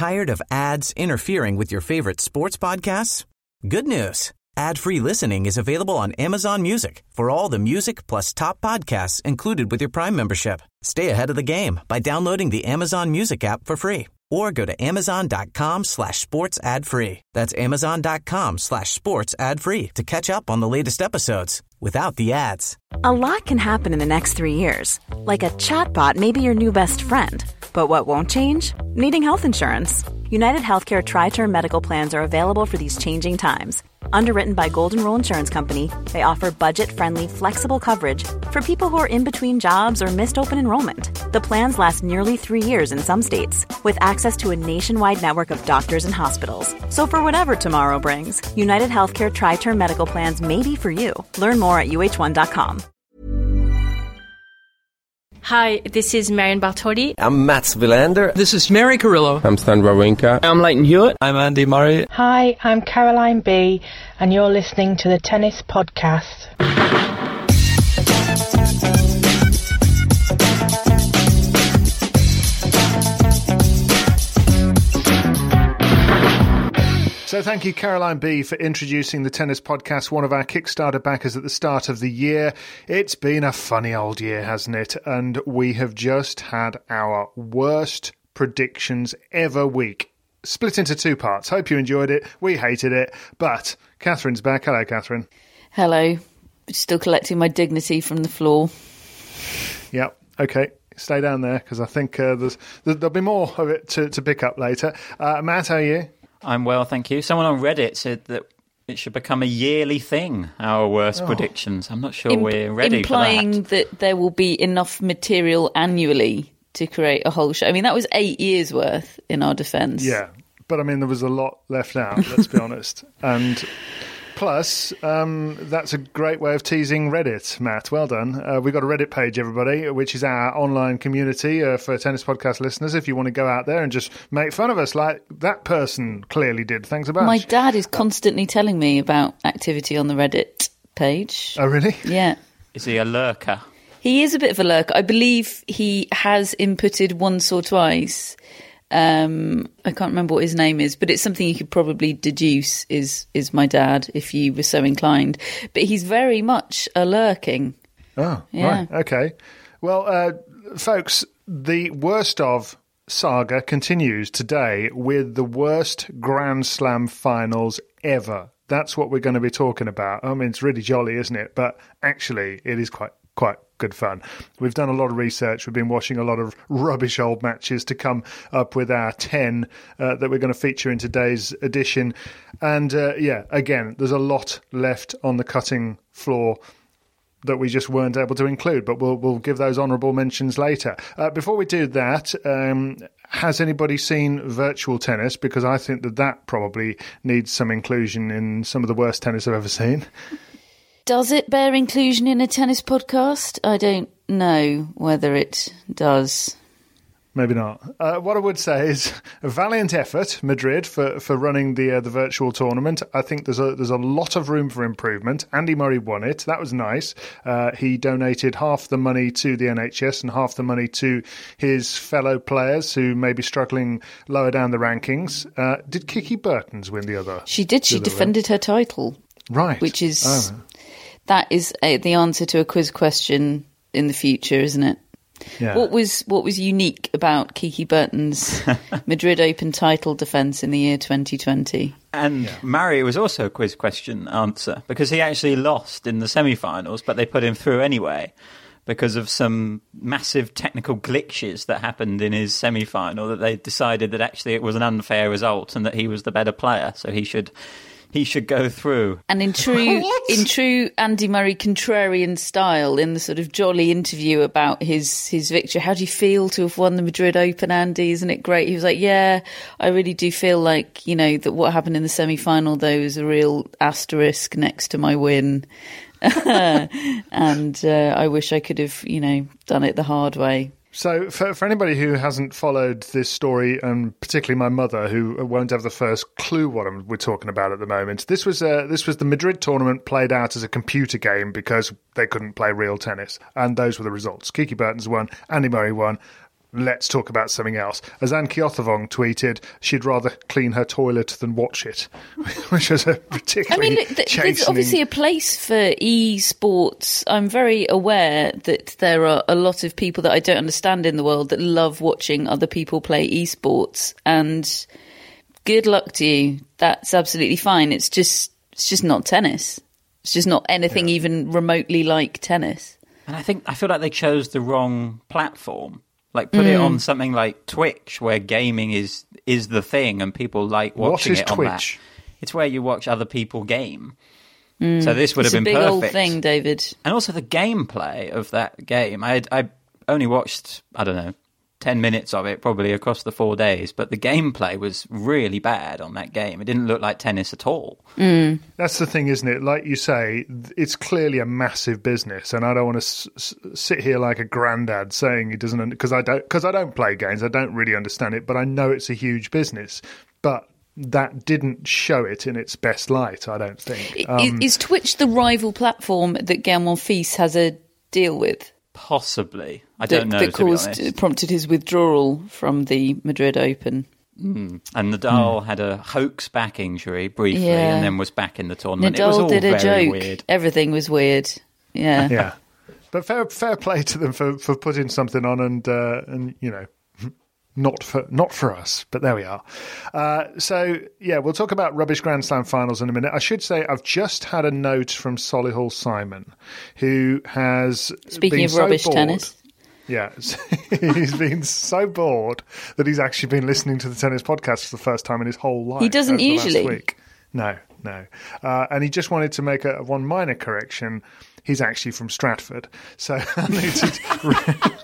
Tired of ads interfering with your favorite sports podcasts? Good news. Ad-free listening is available on Amazon Music for all the music plus top podcasts included with your Prime membership. Stay ahead of the game by downloading the Amazon Music app for free or go to amazon.com/sports ad free. That's amazon.com/sports ad free to catch up on the latest episodes without the ads. A lot can happen in the next 3 years. Like a chatbot may be your new best friend. But what won't change? Needing health insurance. United Healthcare Tri-Term Medical Plans are available for these changing times. Underwritten by Golden Rule Insurance Company, they offer budget-friendly, flexible coverage for people who are in between jobs or missed open enrollment. The plans last nearly 3 years in some states, with access to a nationwide network of doctors and hospitals. So for whatever tomorrow brings, United Healthcare Tri-Term Medical Plans may be for you. Learn more at uh1.com. Hi, this is Marion Bartoli. I'm Mats Wilander. This is Mary Carillo. I'm Stan Wawrinka. I'm Leighton Hewitt. I'm Andy Murray. Hi, I'm Caroline B, and you're listening to the Tennis Podcast. So thank you, Caroline B, for introducing the Tennis Podcast, one of our Kickstarter backers at the start of the year. It's been a funny old year, hasn't it? And we have just had our worst predictions ever week. Split into two parts. Hope you enjoyed it. We hated it. But Catherine's back. Hello, Catherine. Hello. Still collecting my dignity from the floor. Yep. Okay. Stay down there, because I think there'll be more of it to pick up later. Matt, how are you? I'm well, thank you. Someone on Reddit said that it should become a yearly thing, our worst predictions. I'm not sure we're ready for that. Implying that there will be enough material annually to create a whole show. I mean, that was 8 years' worth in our defence. Yeah, but I mean, there was a lot left out, let's be honest. And plus, that's a great way of teasing Reddit, Matt. Well done. We've got a Reddit page, everybody, which is our online community for Tennis Podcast listeners. If you want to go out there and just make fun of us like that person clearly did. Thanks a bunch. My dad is constantly telling me about activity on the Reddit page. Oh, really? Yeah. Is he a lurker? He is a bit of a lurker. I believe he has inputted once or twice. I can't remember what his name is, but it's something you could probably deduce is my dad if you were so inclined. But he's very much a lurking. Oh, yeah. Right. Okay. Well, folks, the worst of saga continues today with the worst Grand Slam finals ever. That's what we're going to be talking about. I mean, it's really jolly, isn't it? But actually, it is quite good fun. We've done a lot of research. We've been watching a lot of rubbish old matches to come up with our 10 that we're going to feature in today's edition. And again, there's a lot left on the cutting floor that we just weren't able to include, but we'll give those honourable mentions later. Before we do that, has anybody seen virtual tennis? Because I think that probably needs some inclusion in some of the worst tennis I've ever seen. Does it bear inclusion in a tennis podcast? I don't know whether it does. Maybe not. What I would say is a valiant effort, Madrid, for running the virtual tournament. I think there's a lot of room for improvement. Andy Murray won it. That was nice. He donated half the money to the NHS and half the money to his fellow players who may be struggling lower down the rankings. Did Kiki Bertens win the other? She did. She defended her title. Right. Which is... That is the answer to a quiz question in the future, isn't it? Yeah. What was unique about Kiki Bertens' Madrid Open title defence in the year 2020? And Murray was also a quiz question answer because he actually lost in the semi-finals, but they put him through anyway because of some massive technical glitches that happened in his semi-final that they decided that actually it was an unfair result and that he was the better player, so he should go through. And in true Andy Murray contrarian style, in the sort of jolly interview about his victory, how do you feel to have won the Madrid Open, Andy? Isn't it great? He was like, yeah, I really do feel like, that what happened in the semi-final, though, is a real asterisk next to my win. And I wish I could have, done it the hard way. So for anybody who hasn't followed this story, and particularly my mother, who won't have the first clue what we're talking about at the moment, this was the Madrid tournament played out as a computer game because they couldn't play real tennis, and those were the results. Kiki Bertens won, Andy Murray won. let's talk about something else. As Anne Kyothevong tweeted, she'd rather clean her toilet than watch it, which was a particularly there's obviously a place for esports. I'm very aware that there are a lot of people that I don't understand in the world that love watching other people play esports, and good luck to you. That's absolutely fine. It's just not tennis. It's just not anything even remotely like tennis. And I feel like they chose the wrong platform. Like, put it on something like Twitch, where gaming is the thing, and people like watching it on Twitch? that. It's where you watch other people game. So this would have been It's a big perfect. old thing, David. And also the gameplay of that game. I only watched, 10 minutes of it, probably across the 4 days, but the gameplay was really bad on that game. It didn't look like tennis at all. That's the thing, isn't it? Like you say, it's clearly a massive business, and I don't want to sit here like a granddad saying he doesn't, because I don't play games. I don't really understand it, but I know it's a huge business. But that didn't show it in its best light, I don't think. Is Twitch the rival platform that Gael Monfils has a deal with? Possibly. I don't know, That to be honest. prompted his withdrawal from the Madrid Open. And Nadal had a hoax back injury briefly, Yeah. and then was back in the tournament. It was Nadal all did a very joke. weird. Everything was weird. Yeah. Yeah. But fair play to them for putting something on, and you know, not for us, but there we are. So yeah, we'll talk about rubbish Grand Slam finals in a minute. I should say I've just had a note from Solihull Simon, who has Speaking been of so rubbish bored. tennis. Yeah, he's been so bored that he's actually been listening to the tennis podcast for the first time in his whole life. He doesn't over the last usually. week. No. And he just wanted to make one minor correction. He's actually from Stratford, so I need to.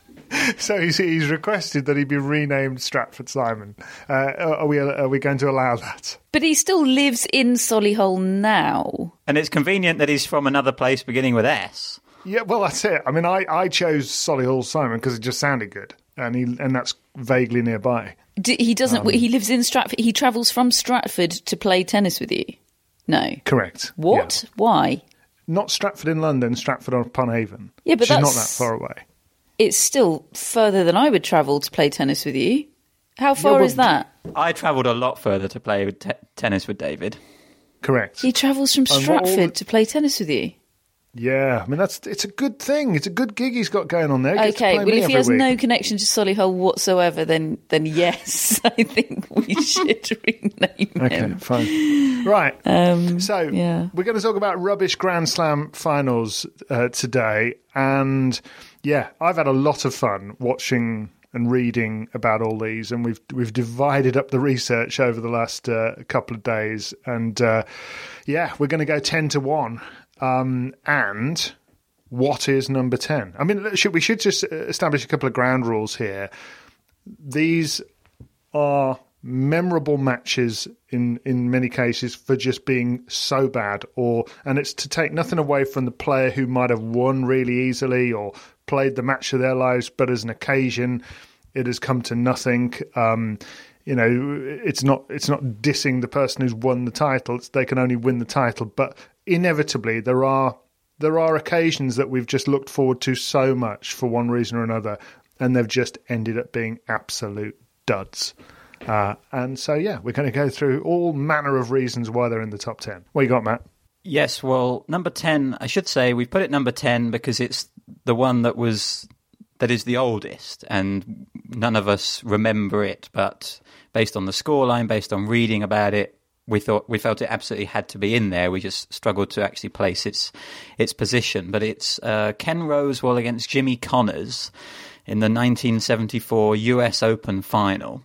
So he's requested that he be renamed Stratford Simon. Are we going to allow that? But he still lives in Solihull now. And it's convenient that he's from another place beginning with S. Yeah, well, that's it. I mean, I chose Solihull Simon because it just sounded good, and that's vaguely nearby. He doesn't. He lives in Stratford. He travels from Stratford to play tennis with you. No. Correct. What? Yeah. Why? Not Stratford in London, Stratford upon Avon. Yeah, but which is not that's- that far away. It's still further than I would travel to play tennis with you. How far well, is that? I travelled a lot further to play tennis with David. Correct. He travels from what all Stratford the- to play tennis with you. Yeah, I mean it's a good thing. It's a good gig he's got going on there. He gets to Okay, play well, me if he every has week. no connection to Solihull whatsoever, then yes, I think we should rename Okay, him. fine. Right. So yeah. we're going to talk about rubbish Grand Slam finals today, and yeah, I've had a lot of fun watching and reading about all these, and we've divided up the research over the last couple of days, and yeah, we're going to go 10-1. And what is number 10? I mean, we should just establish a couple of ground rules here. These are memorable matches in many cases for just being so bad, and it's to take nothing away from the player who might have won really easily or played the match of their lives, but as an occasion, it has come to nothing. You know, it's not dissing the person who's won the title. They can only win the title, but inevitably there are occasions that we've just looked forward to so much for one reason or another, and they've just ended up being absolute duds. And so, yeah, we're going to go through all manner of reasons why they're in the top 10. What you got, Matt? Yes, well, number 10, I should say, we've put it number 10 because it's the one that is the oldest, and none of us remember it, but based on the scoreline, based on reading about it, we felt it absolutely had to be in there. We just struggled to actually place its position. But it's Ken Rosewall against Jimmy Connors in the 1974 US Open final.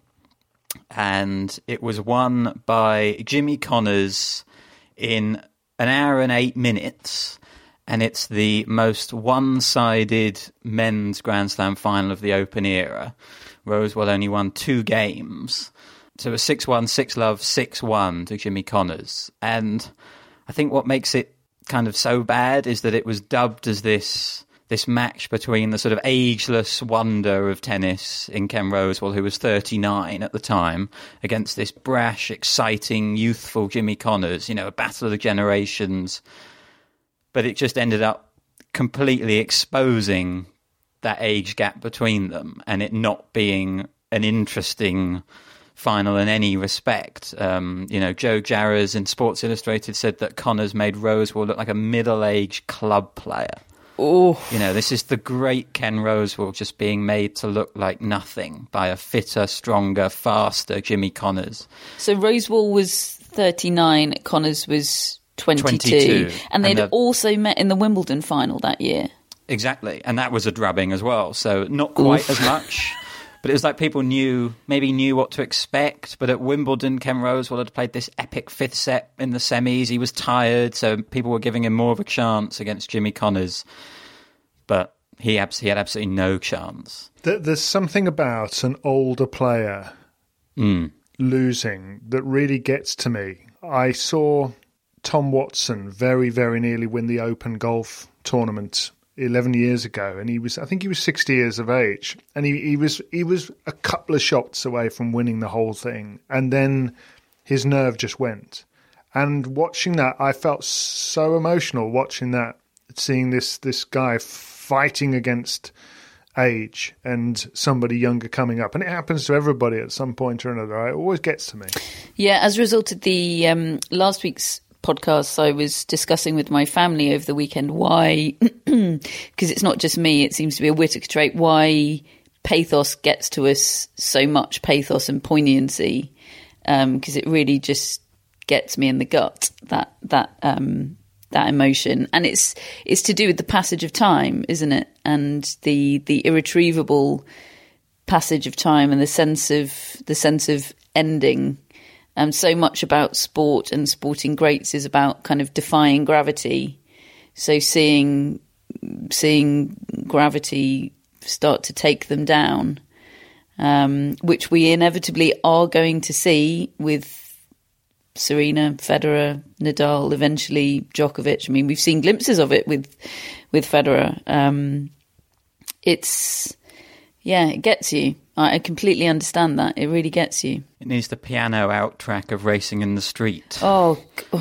And it was won by Jimmy Connors in 1 hour and 8 minutes. And it's the most one-sided men's Grand Slam final of the Open era. Rosewall only won 2 games. So it was 6-1, 6-love, 6-1 to Jimmy Connors. And I think what makes it kind of so bad is that it was dubbed as this match between the sort of ageless wonder of tennis in Ken Rosewall, who was 39 at the time, against this brash, exciting, youthful Jimmy Connors, you know, a battle of the generations. But it just ended up completely exposing that age gap between them and it not being an interesting final in any respect. Joe Jarrers in Sports Illustrated said that Connors made Rosewall look like a middle-aged club player. Oh, This is the great Ken Rosewall just being made to look like nothing by a fitter, stronger, faster Jimmy Connors. So Rosewall was 39, Connors was 22. And they'd also met in the Wimbledon final that year. Exactly, and that was a drubbing as well, so not quite as much. But it was like people knew what to expect. But at Wimbledon, Ken Rosewall had played this epic fifth set in the semis. He was tired, so people were giving him more of a chance against Jimmy Connors. But he had absolutely no chance. There's something about an older player losing that really gets to me. I saw Tom Watson very, very nearly win the Open Golf tournament 11 years ago, and I think he was 60 years of age, and he was a couple of shots away from winning the whole thing, and then his nerve just went. And watching that, I felt so emotional watching that, seeing this guy fighting against age and somebody younger coming up, and it happens to everybody at some point or another. It always gets to me. Yeah, as a result of the last week's podcast, I was discussing with my family over the weekend why, because it's not just me, it seems to be a Whittaker trait, why pathos gets to us so much, pathos and poignancy, because it really just gets me in the gut, that emotion. And it's to do with the passage of time, isn't it? And the irretrievable passage of time and the sense of ending. So much about sport and sporting greats is about kind of defying gravity. So seeing gravity start to take them down, which we inevitably are going to see with Serena, Federer, Nadal, eventually Djokovic. I mean, we've seen glimpses of it with Federer. It gets you. I completely understand that. It really gets you. It needs the piano out track of Racing in the Street. Oh.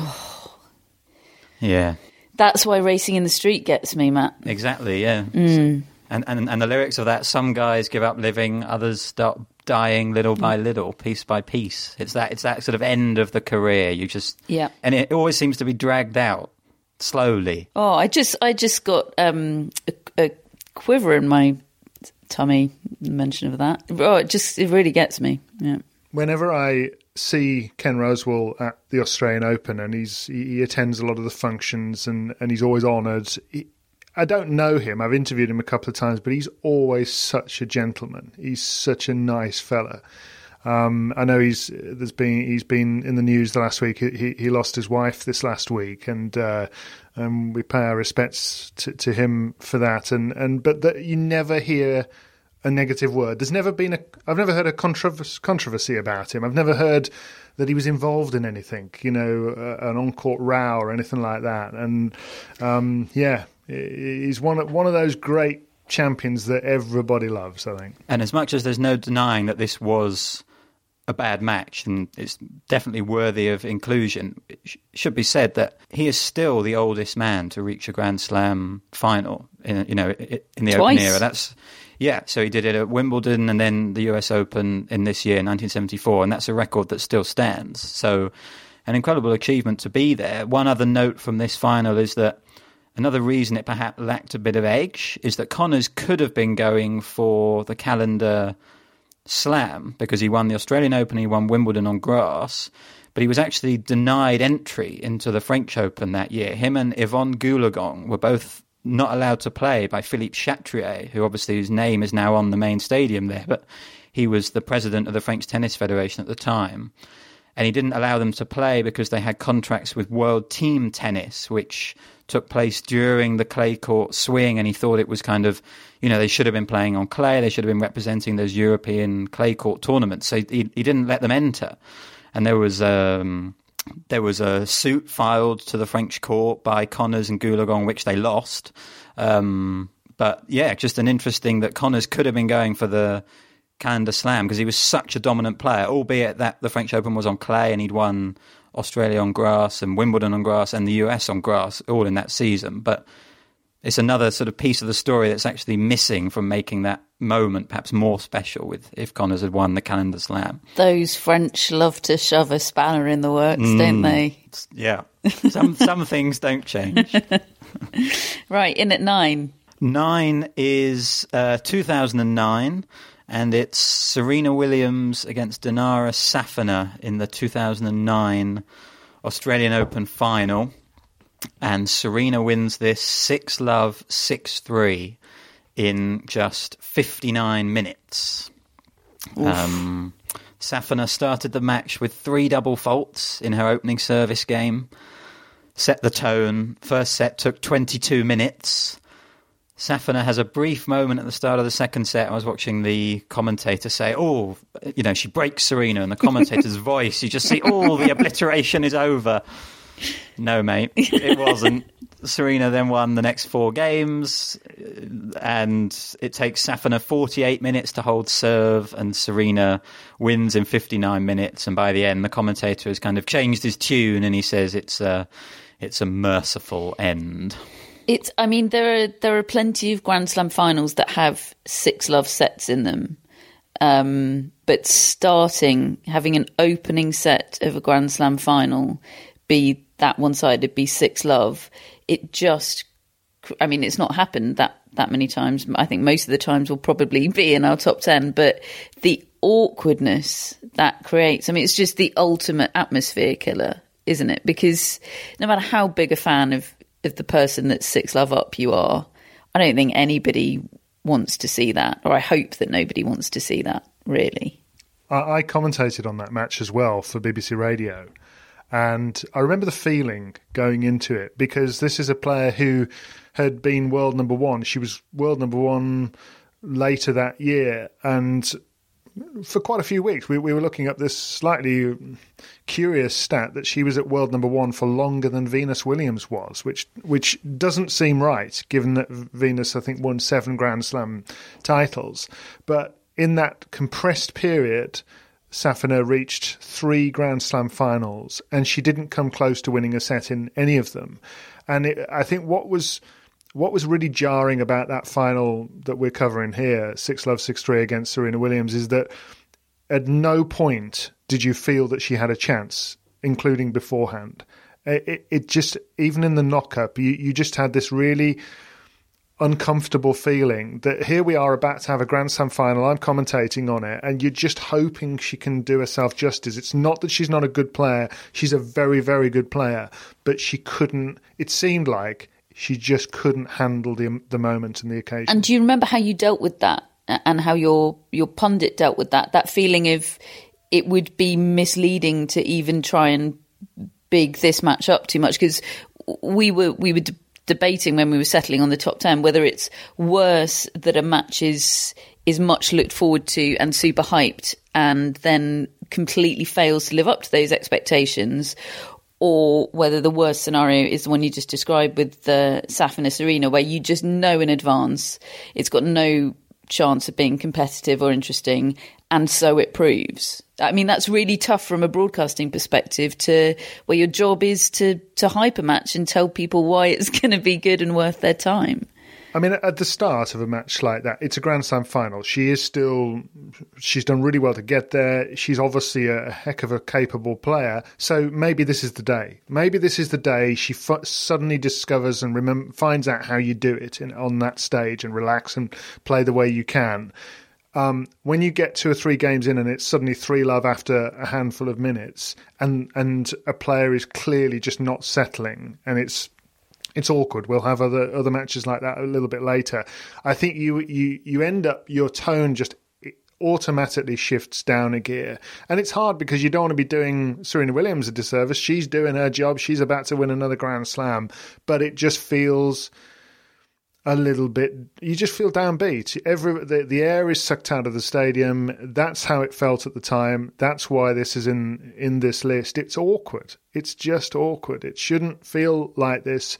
Yeah. That's why Racing in the Street gets me, Matt. Exactly, yeah. And the lyrics of that, some guys give up living, others start dying little by little, piece by piece. It's that sort of end of the career. And it always seems to be dragged out slowly. Oh, I just got a quiver in my tummy, mention of that. Oh, it really gets me. Yeah. Whenever I see Ken Rosewall at the Australian Open, and he attends a lot of the functions, and he's always honoured. I don't know him. I've interviewed him a couple of times, but he's always such a gentleman. He's such a nice fella. I know he's been in the news the last week. He lost his wife this last week, and we pay our respects to him for that. But you never hear a negative word. I've never heard a controversy about him. I've never heard that he was involved in anything, an on-court row or anything like that. And he's one of those great champions that everybody loves, I think. And as much as there's no denying that this was a bad match, and it's definitely worthy of inclusion, it should be said that he is still the oldest man to reach a Grand Slam final in the Twice. Open era. So he did it at Wimbledon and then the US Open in this year, 1974, and that's a record that still stands. So an incredible achievement to be there. One other note from this final is that another reason it perhaps lacked a bit of edge is that Connors could have been going for the calendar slam because he won the Australian Open, he won Wimbledon on grass, but he was actually denied entry into the French Open that year. Him and Yvonne Goolagong were both not allowed to play by Philippe Chatrier, whose name is now on the main stadium there, but he was the president of the French Tennis Federation at the time. And he didn't allow them to play because they had contracts with World Team Tennis, which took place during the clay court swing, and he thought it was kind of, they should have been playing on clay, they should have been representing those European clay court tournaments, so he didn't let them enter. And there was a suit filed to the French court by Connors and Goolagong, which they lost. But yeah, just an interesting that Connors could have been going for the calendar slam because he was such a dominant player, albeit that the French Open was on clay and he'd won Australia on grass and Wimbledon on grass and the US on grass all in that season. But it's another sort of piece of the story that's actually missing from making that moment perhaps more special with if Connors had won the Calendar Slam. Those French love to shove a spanner in the works, don't they? Yeah. Some things don't change. Right, in at 9. 9 is 2009, and it's Serena Williams against Dinara Safina in the 2009 Australian Open final. And Serena wins this 6-love, 6-3 in just 59 minutes. Safina started the match with 3 double faults in her opening service game. Set the tone. First set took 22 minutes. Safina has a brief moment at the start of the second set. I was watching the commentator say, she breaks Serena, and the commentator's voice, you just see, the obliteration is over. No, mate, it wasn't. Serena then won the next 4 games, and it takes Safina 48 minutes to hold serve, and Serena wins in 59 minutes. And by the end, the commentator has kind of changed his tune, and he says it's a merciful end. There are plenty of Grand Slam finals that have 6-love sets in them. But having an opening set of a Grand Slam final be that one-sided, be 6-love, it's not happened that many times. I think most of the times will probably be in our top 10, but the awkwardness that creates, it's just the ultimate atmosphere killer, isn't it? Because no matter how big a fan of the person that's 6-love up you are, I don't think anybody wants to see that, or I hope that nobody wants to see that, really. I commentated on that match as well for BBC Radio, and I remember the feeling going into it, because this is a player who had been world number 1. She was world number 1 later that year, and for quite a few weeks we were looking up this slightly curious stat that she was at world number 1 for longer than Venus Williams was, which doesn't seem right, given that Venus, I think, won 7 Grand Slam titles. But in that compressed period, Safina reached 3 Grand Slam finals, and she didn't come close to winning a set in any of them. And I think what was really jarring about that final that we're covering here, 6-love, 6-3 against Serena Williams, is that at no point did you feel that she had a chance, including beforehand. It just, even in the knock-up, you just had this really uncomfortable feeling that here we are about to have a Grand Slam final, I'm commentating on it, and you're just hoping she can do herself justice. It's not that she's not a good player, she's a very, very good player, but she couldn't, it seemed like she just couldn't handle the moment and the occasion. And do you remember how you dealt with that, and how your pundit dealt with that feeling of it would be misleading to even try and big this match up too much? Because we were debating when we were settling on the top 10 whether it's worse that a match is much looked forward to and super hyped and then completely fails to live up to those expectations, or whether the worst scenario is the one you just described with the Safina Serena, where you just know in advance it's got no chance of being competitive or interesting, and so it proves. That's really tough from a broadcasting perspective, to where your job is to hype a match and tell people why it's going to be good and worth their time. At the start of a match like that, it's a Grand Slam final. She's done really well to get there. She's obviously a heck of a capable player. So maybe this is the day. Maybe this is the day she suddenly discovers and finds out how you do it on that stage, and relax and play the way you can. When you get 2 or 3 games in and it's suddenly 3-love after a handful of minutes, and a player is clearly just not settling, and it's awkward. We'll have other matches like that a little bit later. I think you end up, your tone just automatically shifts down a gear. And it's hard because you don't want to be doing Serena Williams a disservice. She's doing her job. She's about to win another Grand Slam. But it just feels a little bit, you just feel downbeat. The air is sucked out of the stadium. That's how it felt at the time. That's why this is in this list. It's awkward. It's just awkward. It shouldn't feel like this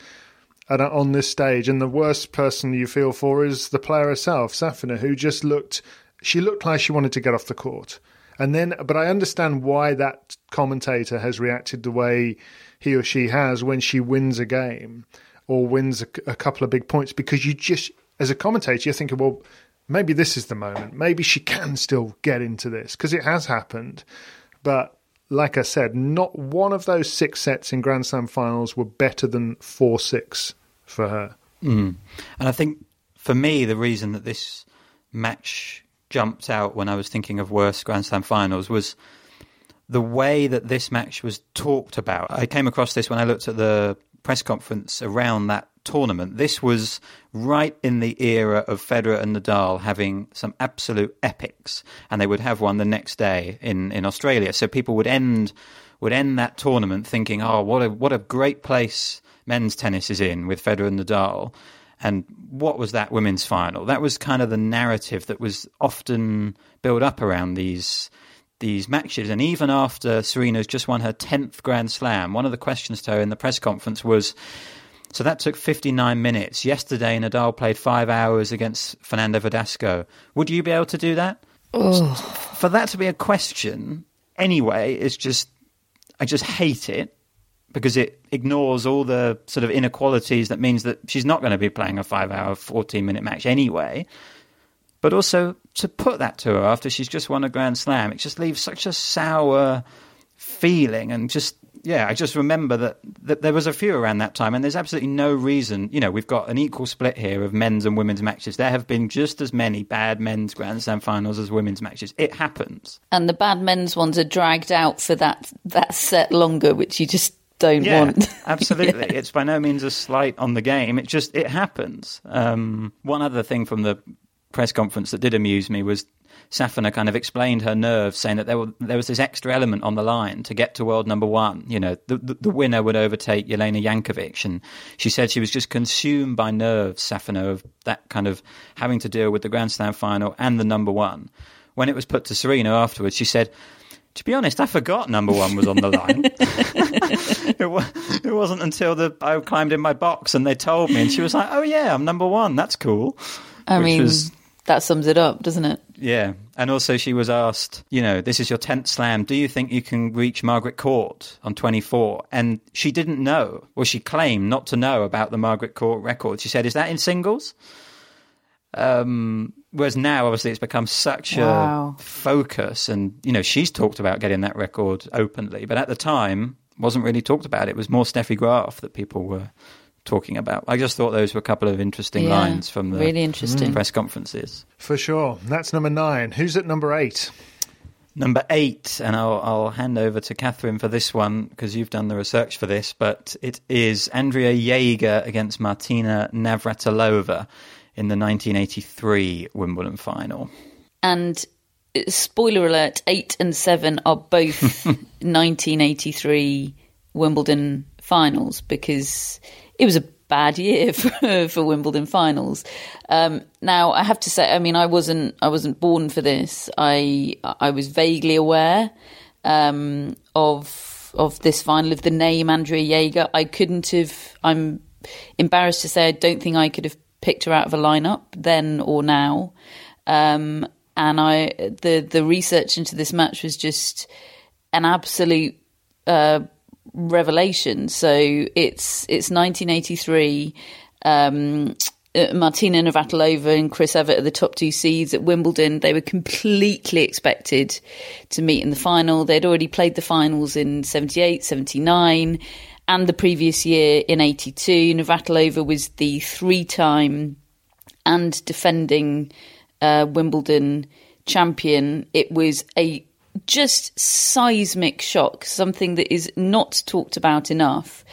on this stage. And the worst person you feel for is the player herself, Safina, who just looked like she wanted to get off the court. But I understand why that commentator has reacted the way he or she has when she wins a game. or wins a couple of big points, because you just, as a commentator, you're thinking, well, maybe this is the moment. Maybe she can still get into this, because it has happened. But like I said, not one of those 6 sets in Grand Slam finals were better than 4-6 for her. And I think, for me, the reason that this match jumped out when I was thinking of worst Grand Slam finals was the way that this match was talked about. I came across this when I looked at the press conference around that tournament. This was right in the era of Federer and Nadal having some absolute epics, and they would have one the next day in Australia. So people would end that tournament thinking, oh, what a great place men's tennis is in with Federer and Nadal. And what was that women's final? That was kind of the narrative that was often built up around these matches. And even after Serena's just won her 10th Grand Slam, one of the questions to her in the press conference was, so that took 59 minutes. Yesterday, Nadal played 5 hours against Fernando Verdasco. Would you be able to do that? Oh. For that to be a question, anyway, I just hate it, because it ignores all the sort of inequalities that means that she's not going to be playing a 5-hour, 14-minute match anyway. But also, to put that to her after she's just won a Grand Slam, it just leaves such a sour feeling. And just, yeah, I just remember that there was a few around that time, and there's absolutely no reason. You know, we've got an equal split here of men's and women's matches. There have been just as many bad men's Grand Slam finals as women's matches. It happens. And the bad men's ones are dragged out for that set longer, which you just don't want. Absolutely. Yeah. It's by no means a slight on the game. It happens. One other thing from the press conference that did amuse me was Safina kind of explained her nerves, saying that there was this extra element on the line to get to world number one. You know, the winner would overtake Jelena Jankovic, and she said she was just consumed by nerves, Safina, of that kind of having to deal with the Grand Slam final and the number one. When it was put to Serena afterwards, she said, to be honest, I forgot number one was on the line. It wasn't until I climbed in my box and they told me, and she was like, oh yeah, I'm number one, that's cool. That sums it up, doesn't it? Yeah. And also she was asked, you know, this is your 10th slam. Do you think you can reach Margaret Court on 24? And she didn't know. Well, she claimed not to know about the Margaret Court record. She said, is that in singles? Whereas now, obviously, it's become such a focus. And, you know, she's talked about getting that record openly. But at the time, wasn't really talked about. It was more Steffi Graf that people were talking about. I just thought those were a couple of interesting lines from the really interesting press conferences. For sure. That's number 9. Who's at number 8? Number 8, and I'll hand over to Catherine for this one because you've done the research for this, but it is Andrea Jaeger against Martina Navratilova in the 1983 Wimbledon final. And spoiler alert, 8 and 7 are both 1983 Wimbledon finals, because it was a bad year for Wimbledon finals. Now, I have to say, I mean, I wasn't born for this. I was vaguely aware of this final, of the name Andrea Jaeger. I'm embarrassed to say, I don't think I could have picked her out of a lineup then or now. And the research into this match was just an absolute revelation. So it's 1983. Martina Navratilova and Chris Evert are the top 2 seeds at Wimbledon. They were completely expected to meet in the final. They'd already played the finals in 78, 79, and the previous year in 82. Navratilova was the 3-time and defending Wimbledon champion. It was a just seismic shock, something that is not talked about enough,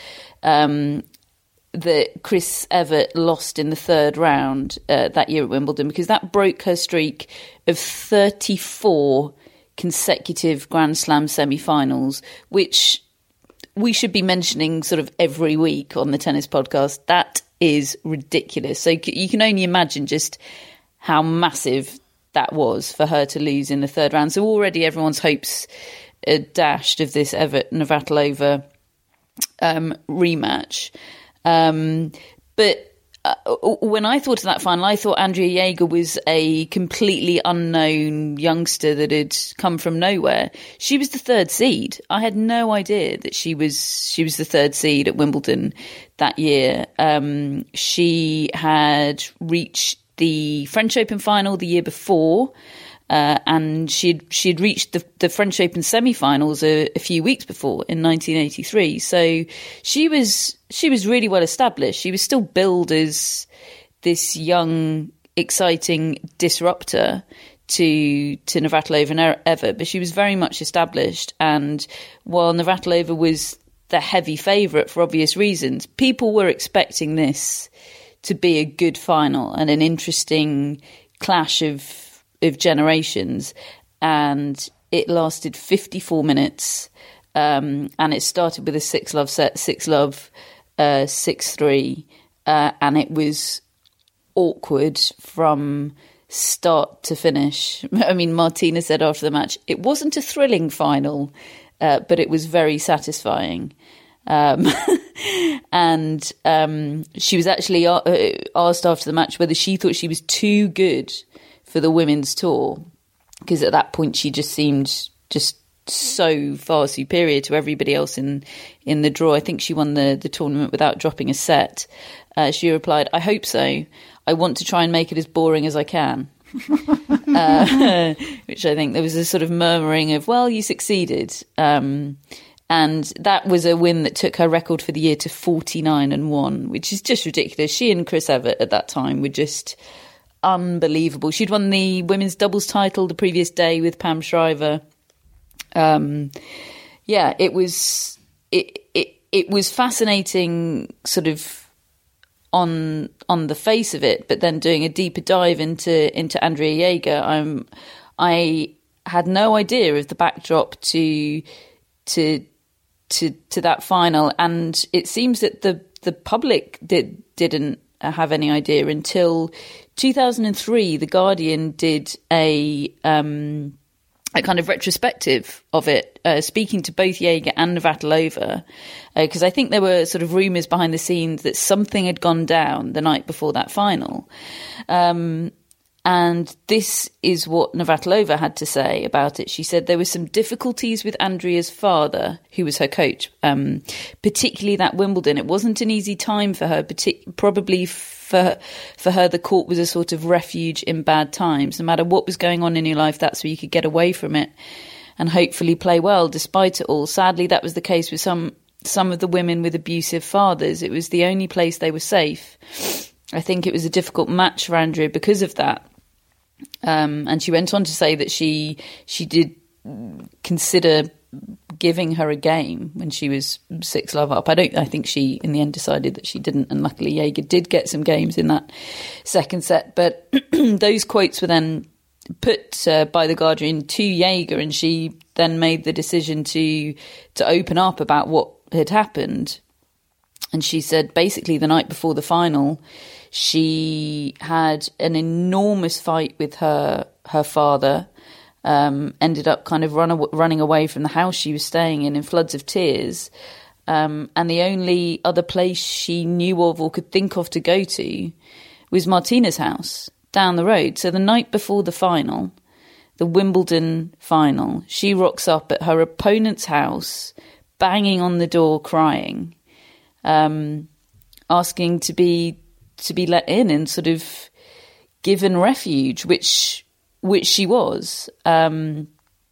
that Chris Evert lost in the 3rd round that year at Wimbledon, because that broke her streak of 34 consecutive Grand Slam semi-finals, which we should be mentioning sort of every week on the tennis podcast. That is ridiculous. So you can only imagine just how massive that was for her to lose in the 3rd round. So already everyone's hopes are dashed of this Evert-Navratilova rematch. But when I thought of that final, I thought Andrea Jaeger was a completely unknown youngster that had come from nowhere. She was the third seed. I had no idea that she was the third seed at Wimbledon that year. She had reached the French Open final the year before, and she'd reached the French Open semi-finals a few weeks before in 1983. So she was really well established. She was still billed as this young, exciting disruptor to Navratilova and Evert, but she was very much established. And while Navratilova was the heavy favourite for obvious reasons, people were expecting this to be a good final and an interesting clash of generations, and it lasted 54 minutes, and it started with a 6-love set, 6-love, 6-3, and it was awkward from start to finish. I mean, Martina said after the match, it wasn't a thrilling final, but it was very satisfying. And she was actually asked after the match whether she thought she was too good for the women's tour, because at that point she just seemed just so far superior to everybody else in the draw. I think she won the tournament without dropping a set. She replied, "I hope so. I want to try and make it as boring as I can." Which I think there was a sort of murmuring of, well, you succeeded. And that was a win that took her record for the year to 49-1, which is just ridiculous. She and Chris Evert at that time were just unbelievable. She'd won the women's doubles title the previous day with Pam Shriver. It was fascinating, sort of on the face of it, but then doing a deeper dive into Andrea Jaeger, I had no idea of the backdrop to that final, and it seems that the public didn't have any idea until 2003. The Guardian did a kind of retrospective of it, speaking to both Jaeger and Navratilova, because I think there were sort of rumours behind the scenes that something had gone down the night before that final. And this is what Navratilova had to say about it. She said there were some difficulties with Andrea's father, who was her coach, particularly that Wimbledon. It wasn't an easy time for her, probably for her, the court was a sort of refuge in bad times. No matter what was going on in your life, that's where you could get away from it and hopefully play well despite it all. Sadly, that was the case with some of the women with abusive fathers. It was the only place they were safe. I think it was a difficult match for Andrea because of that. And she went on to say that she did consider giving her a game when she was 6-love up. I think she in the end decided that she didn't, and luckily Jaeger did get some games in that second set. But those quotes were then put by the Guardian to Jaeger, and she then made the decision to open up about what had happened. And she said basically the night before the final, she had an enormous fight with her father, ended up kind of running away from the house she was staying in floods of tears. And the only other place she knew of or could think of to go to was Martina's house down the road. So the night before the final, the Wimbledon final, she rocks up at her opponent's house, banging on the door, crying, asking to be let in and sort of given refuge, which she was. And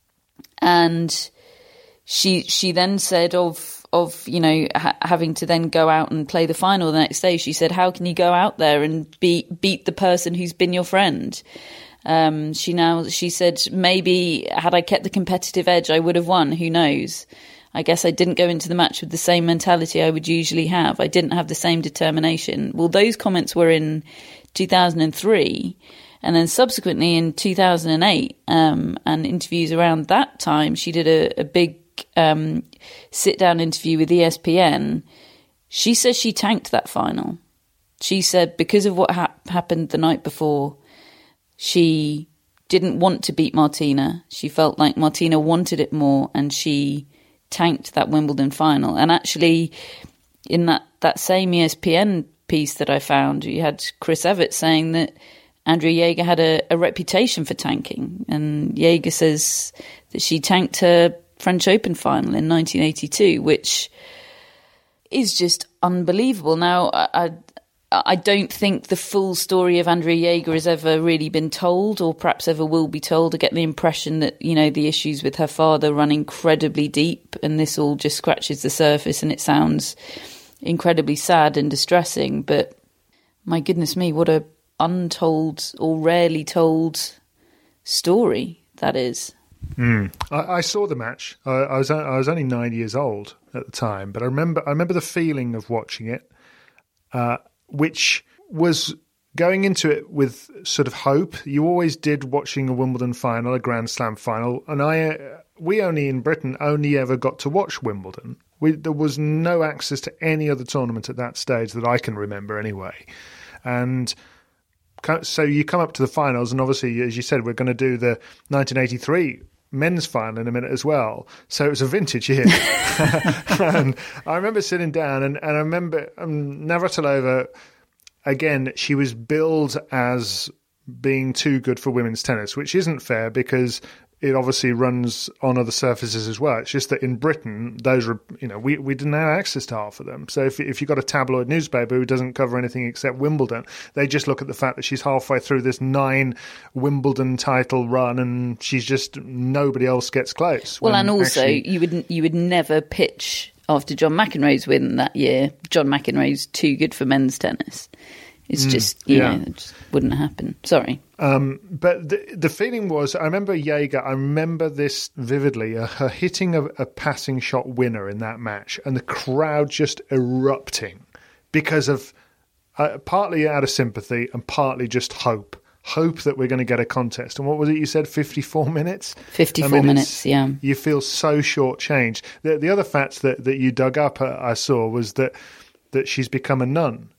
she then said of having to then go out and play the final the next day, she said, how can you go out there and beat the person who's been your friend? She said, maybe had I kept the competitive edge, I would have won. Who knows? I guess I didn't go into the match with the same mentality I would usually have. I didn't have the same determination. Well, those comments were in 2003. And then subsequently in 2008, and interviews around that time, she did a big sit-down interview with ESPN. She says she tanked that final. She said because of what happened the night before, she didn't want to beat Martina. She felt like Martina wanted it more, and she tanked that Wimbledon final. And actually, in that same ESPN piece that I found, you had Chris Evert saying that Andrea Jaeger had a reputation for tanking, and Jaeger says that she tanked her French Open final in 1982, which is just unbelievable. Now, I don't think the full story of Andrea Jaeger has ever really been told, or perhaps ever will be told. I get the impression that, the issues with her father run incredibly deep, and this all just scratches the surface, and it sounds incredibly sad and distressing. But my goodness me, what a untold or rarely told story that is. I saw the match. I was only 9 years old at the time, but I remember the feeling of watching it, which was going into it with sort of hope. You always did, watching a Wimbledon final, a Grand Slam final, and we only in Britain only ever got to watch Wimbledon. There was no access to any other tournament at that stage that I can remember anyway, and so you come up to the finals, and obviously, as you said, we're going to do the 1983 men's final in a minute as well. So it was a vintage year. And I remember sitting down, and I remember Navratilova, again, she was billed as being too good for women's tennis, which isn't fair because it obviously runs on other surfaces as well. It's just that in Britain, those were, we didn't have access to half of them. So if you've got a tabloid newspaper who doesn't cover anything except Wimbledon, they just look at the fact that she's halfway through this 9 Wimbledon title run, and she's just, nobody else gets close. Well, and also you would never pitch after John McEnroe's win that year. John McEnroe's too good for men's tennis. It's just, it just wouldn't happen. Sorry. But the feeling was, I remember Jaeger, I remember this vividly, her hitting a passing shot winner in that match, and the crowd just erupting because of, partly out of sympathy and partly just hope that we're going to get a contest. And what was it you said, 54 minutes? 54 minutes, yeah. You feel so shortchanged. The other facts that you dug up, I saw, was that she's become a nun.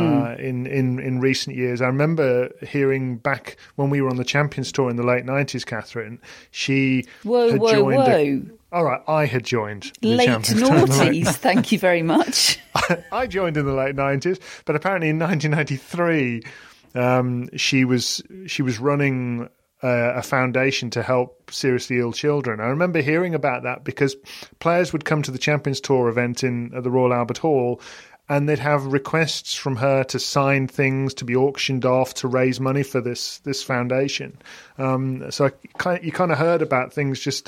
In recent years. I remember hearing back when we were on the Champions Tour in the late 90s, Catherine, she had joined... All right, I had joined the late Champions Tour. Late noughties, thank you very much. I joined in the late 90s, but apparently in 1993 she was running a foundation to help seriously ill children. I remember hearing about that because players would come to the Champions Tour event at the Royal Albert Hall, and they'd have requests from her to sign things to be auctioned off to raise money for this foundation. So you kind of heard about things just,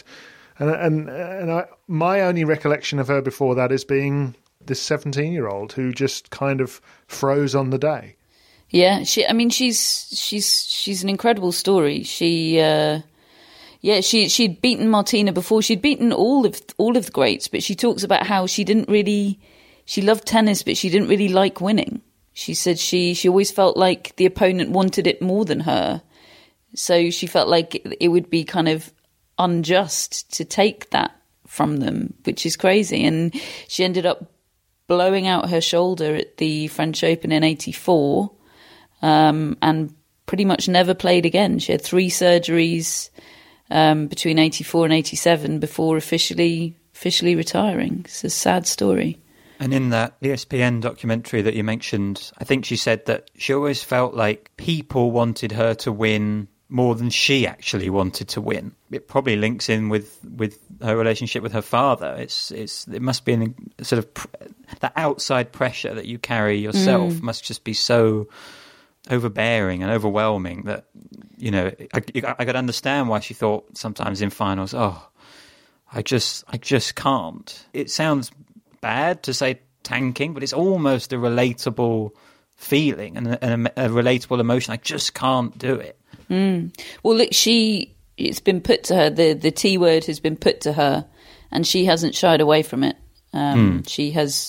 my only recollection of her before that is being this 17-year-old who just kind of froze on the day. Yeah, she's an incredible story. She'd beaten Martina before. She'd beaten all of the greats, but she talks about how she loved tennis, but she didn't really like winning. She said she always felt like the opponent wanted it more than her. So she felt like it would be kind of unjust to take that from them, which is crazy. And she ended up blowing out her shoulder at the French Open in 84, and pretty much never played again. She had 3 surgeries between 84 and 87 before officially retiring. It's a sad story. And in that ESPN documentary that you mentioned, I think she said that she always felt like people wanted her to win more than she actually wanted to win. It probably links in with her relationship with her father. It must be sort of the outside pressure that you carry yourself must just be so overbearing and overwhelming that, I could understand why she thought sometimes in finals, I just can't. It sounds bad to say tanking, but it's almost a relatable feeling and a relatable emotion. I just can't do it. Well, look, it's been put to her, the T word has been put to her, and she hasn't shied away from it. She has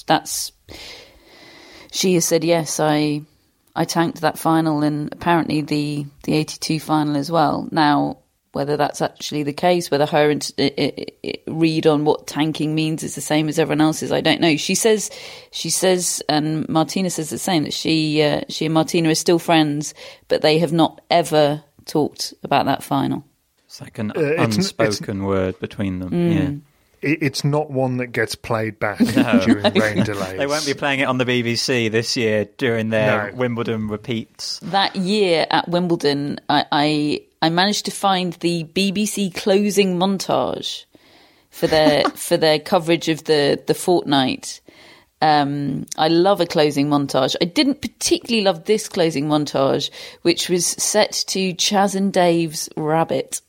said, yes, I tanked that final, and apparently the 82 final as well. Now, whether that's actually the case, whether her read on what tanking means is the same as everyone else's, I don't know. She says, and Martina says the same, that she and Martina are still friends, but they have not ever talked about that final. It's like an unspoken word between them. Yeah. it's not one that gets played back during rain delays. They won't be playing it on the BBC this year during their Wimbledon repeats. That year at Wimbledon, I managed to find the BBC closing montage for their coverage of the fortnight. I love a closing montage. I didn't particularly love this closing montage, which was set to Chas and Dave's Rabbit.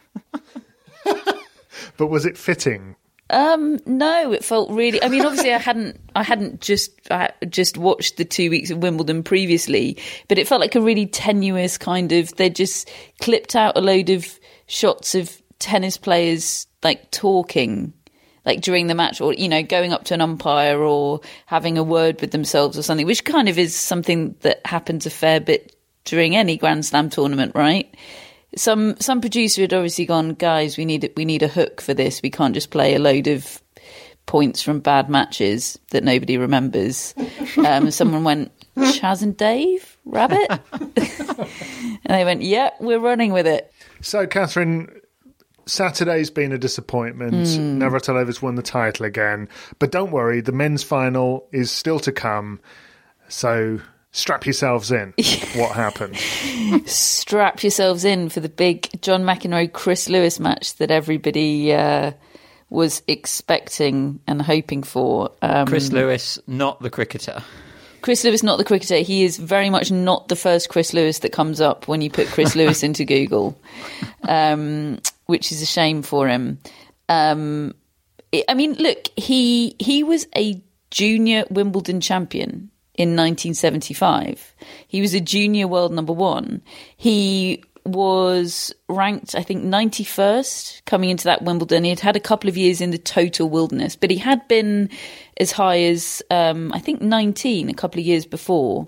But was it fitting? No, it felt really. I mean, obviously, I hadn't just watched the 2 weeks of Wimbledon previously, but it felt like a really tenuous kind of. They just clipped out a load of shots of tennis players like talking, like during the match, or going up to an umpire or having a word with themselves or something, which kind of is something that happens a fair bit during any Grand Slam tournament, right? Some producer had obviously gone, guys, we need a hook for this. We can't just play a load of points from bad matches that nobody remembers. Someone went, Chas and Dave, Rabbit? And they went, yeah, we're running with it. So, Catherine, Saturday's been a disappointment. Navratilova's won the title again. But don't worry, the men's final is still to come. So strap yourselves in. What happened? Strap yourselves in for the big John McEnroe-Chris Lewis match that everybody was expecting and hoping for. Chris Lewis, not the cricketer. Chris Lewis, not the cricketer. He is very much not the first Chris Lewis that comes up when you put Chris Lewis into Google, which is a shame for him. I mean, look, he was a junior Wimbledon champion in 1975. He was a junior world number one. He was ranked, I think, 91st coming into that Wimbledon. He had had a couple of years in the total wilderness, but he had been as high as, I think, 19 a couple of years before.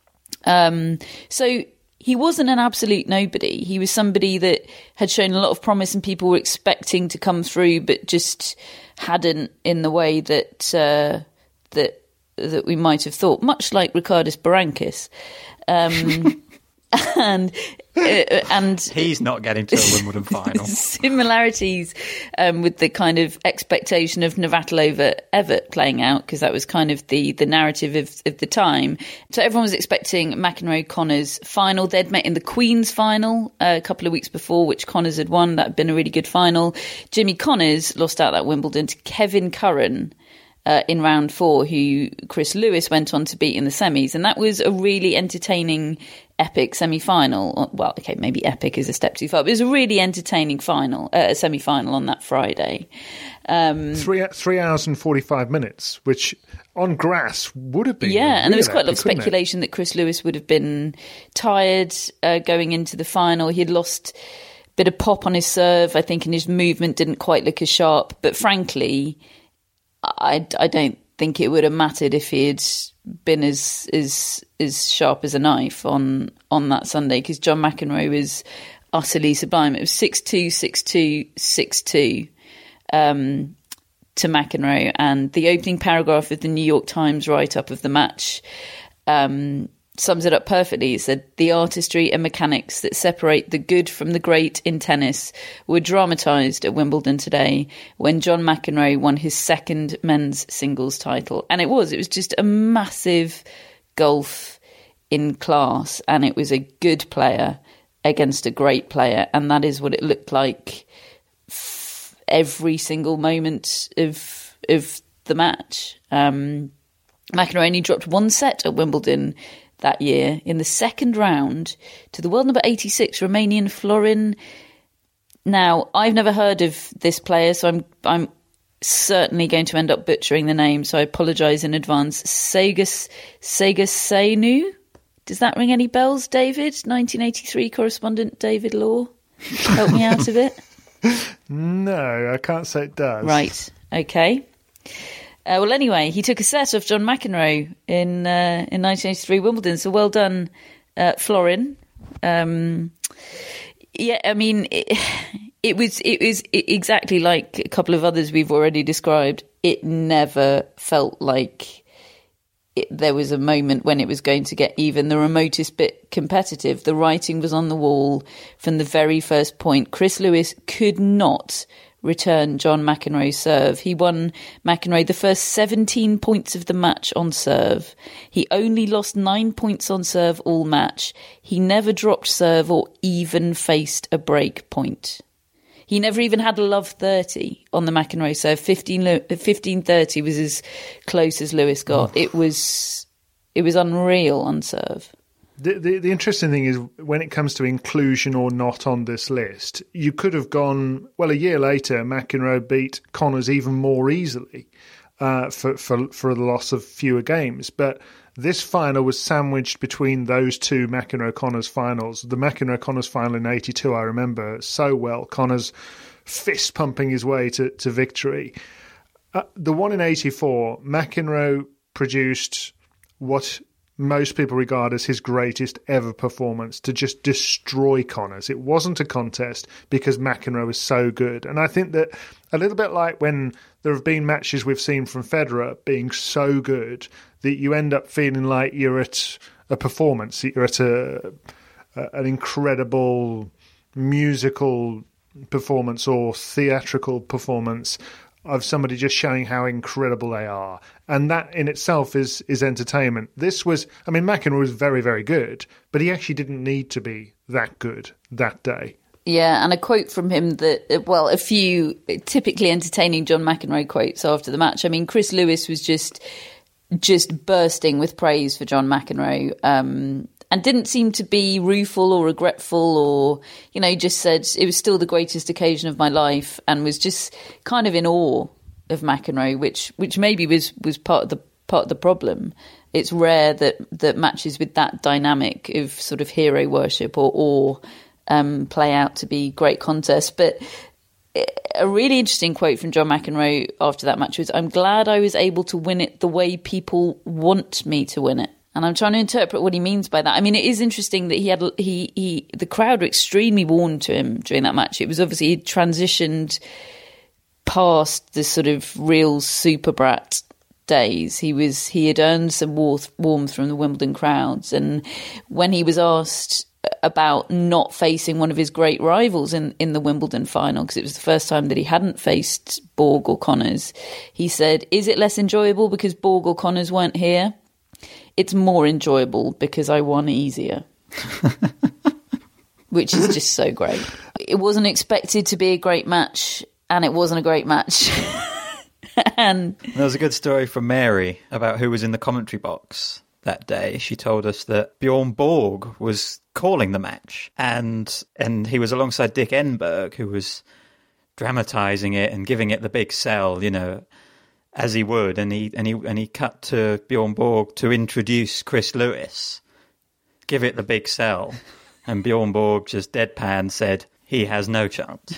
So he wasn't an absolute nobody. He was somebody that had shown a lot of promise and people were expecting to come through, but just hadn't in the way that we might have thought, much like Ricardus Berankis. And he's not getting to a Wimbledon final. Similarities with the kind of expectation of Navratilova-Evert playing out, because that was kind of the narrative of the time. So everyone was expecting McEnroe-Connors final. They'd met in the Queen's final a couple of weeks before, which Connors had won. That had been a really good final. Jimmy Connors lost out that Wimbledon to Kevin Curran in round 4, who Chris Lewis went on to beat in the semis. And that was a really entertaining, epic semi-final. Well, okay, maybe epic is a step too far, but it was a really entertaining semi-final on that Friday. 3 hours and 45 minutes, which on grass would have been. Yeah, and there was quite a lot of speculation that Chris Lewis would have been tired going into the final. He had lost a bit of pop on his serve, I think, and his movement didn't quite look as sharp. But frankly, I don't think it would have mattered if he had been as sharp as a knife on that Sunday, because John McEnroe was utterly sublime. It was 6-2, 6-2, 6-2 to McEnroe, and the opening paragraph of the New York Times write-up of the match sums it up perfectly. It said, "The artistry and mechanics that separate the good from the great in tennis were dramatised at Wimbledon today when John McEnroe won his second men's singles title." And it was just a massive gulf in class, and it was a good player against a great player, and that is what it looked like every single moment of the match. McEnroe only dropped one set at Wimbledon that year in the second round to the world number 86 Romanian Florin. Now, I've never heard of this player, so I'm certainly going to end up butchering the name, so I apologise in advance. Segaseinu? Does that ring any bells, David? 1983 correspondent David Law? Help me out of it. No, I can't say it does. Right, okay. Well, anyway, he took a set off John McEnroe in 1983 Wimbledon. So well done, Florin. Yeah, I mean, it was exactly like a couple of others we've already described. It never felt like there was a moment when it was going to get even the remotest bit competitive. The writing was on the wall from the very first point. Chris Lewis could not return John McEnroe's serve. He won McEnroe the first 17 points of the match on serve. He only lost 9 points on serve all match. He never dropped serve or even faced a break point. He never even had a love 30 on the McEnroe serve. 15-30 was as close as Lewis got. It was unreal on serve. The interesting thing is when it comes to inclusion or not on this list, you could have gone, well, a year later, McEnroe beat Connors even more easily for the loss of fewer games. But this final was sandwiched between those two McEnroe-Connors finals. The McEnroe-Connors final in 82, I remember so well. Connors fist pumping his way to victory. The one in 84, McEnroe produced what most people regard as his greatest ever performance, to just destroy Connors. It wasn't a contest because McEnroe was so good. And I think that a little bit like when there have been matches we've seen from Federer being so good that you end up feeling like you're at a performance, you're at an incredible musical performance or theatrical performance of somebody just showing how incredible they are. And that in itself is entertainment. This was, I mean, McEnroe was very, very good, but he actually didn't need to be that good that day. Yeah, and a quote from him that, well, a few typically entertaining John McEnroe quotes after the match. I mean, Chris Lewis was just bursting with praise for John McEnroe, and didn't seem to be rueful or regretful, or, you know, just said it was still the greatest occasion of my life, and was just kind of in awe of McEnroe, which maybe was part of the problem. It's rare that matches with that dynamic of sort of hero worship or play out to be great contests. But a really interesting quote from John McEnroe after that match was, "I'm glad I was able to win it the way people want me to win it." And I'm trying to interpret what he means by that. I mean, it is interesting that the crowd were extremely warm to him during that match. It was obviously he'd transitioned past the sort of real super brat days. He had earned some warmth from the Wimbledon crowds, and when he was asked about not facing one of his great rivals in the Wimbledon final, because it was the first time that he hadn't faced Borg or Connors, he said, "Is it less enjoyable because Borg or Connors weren't here? It's more enjoyable because I won easier." Which is just so great. It wasn't expected to be a great match, and it wasn't a great match. And there was a good story from Mary about who was in the commentary box that day. She told us that Bjorn Borg was calling the match, and he was alongside Dick Enberg, who was dramatising it and giving it the big sell, you know, as he would, and he cut to Bjorn Borg to introduce Chris Lewis, give it the big sell, and Bjorn Borg just deadpan said, "He has no chance."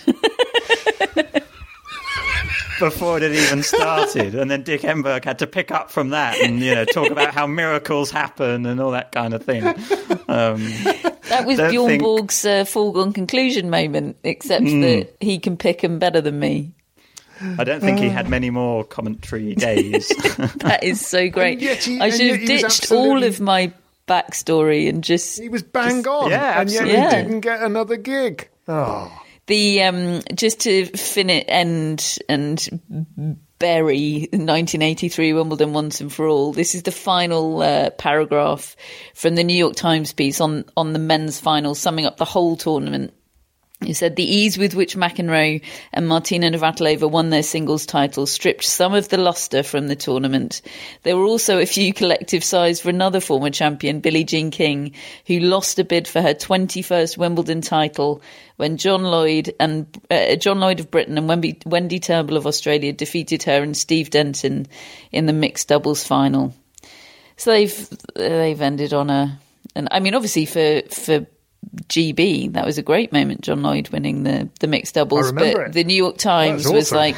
Before it had even started, and then Dick Enberg had to pick up from that and, you know, talk about how miracles happen and all that kind of thing. That was Bjorn Borg's foregone conclusion moment, except that he can pick 'em better than me. I don't think he had many more commentary days. That is so great. I should have ditched all of my backstory and just... He was bang on, yeah, and yet he didn't get another gig. Oh. The just to end and bury 1983 Wimbledon once and for all. This is the final paragraph from the New York Times piece on the men's final, summing up the whole tournament. He said, "The ease with which McEnroe and Martina Navratilova won their singles titles stripped some of the lustre from the tournament. There were also a few collective sighs for another former champion, Billie Jean King, who lost a bid for her 21st Wimbledon title when John Lloyd of Britain and Wendy Turnbull of Australia defeated her and Steve Denton in the mixed doubles final." So they've ended on and I mean, obviously for GB, that was a great moment, John Lloyd winning the mixed doubles, but the New York Times was like,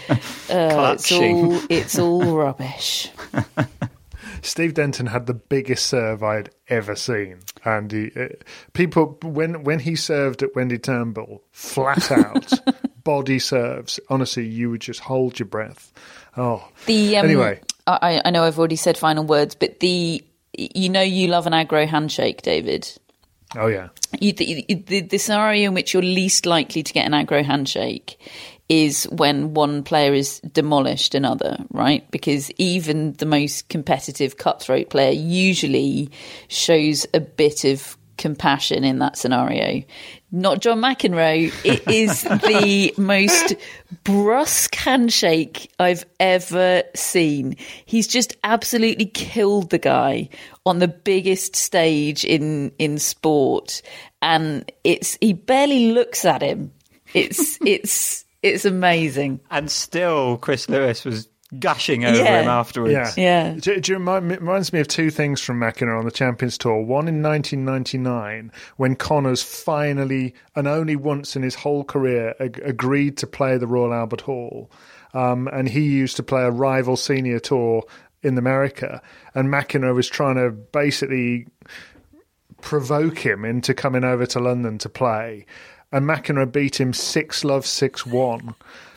it's all rubbish. Steve Denton had the biggest serve I'd ever seen, and people when he served at Wendy Turnbull, flat out body serves, honestly, you would just hold your breath. Anyway, I know I've already said final words, but you love an aggro handshake, David. Oh, yeah. The scenario in which you're least likely to get an aggro handshake is when one player is demolished another, right? Because even the most competitive cutthroat player usually shows a bit of compassion in that scenario. Not John McEnroe. It is the most brusque handshake I've ever seen. He's just absolutely killed the guy on the biggest stage in sport, and he barely looks at him. It's amazing. And still, Chris Lewis was gushing over him afterwards. Yeah. It reminds me of two things from McEnroe on the Champions Tour. One in 1999, when Connors finally, and only once in his whole career, agreed to play the Royal Albert Hall. And he used to play a rival senior tour in America. And McEnroe was trying to basically provoke him into coming over to London to play. And McEnroe beat him 6-love, 6-1.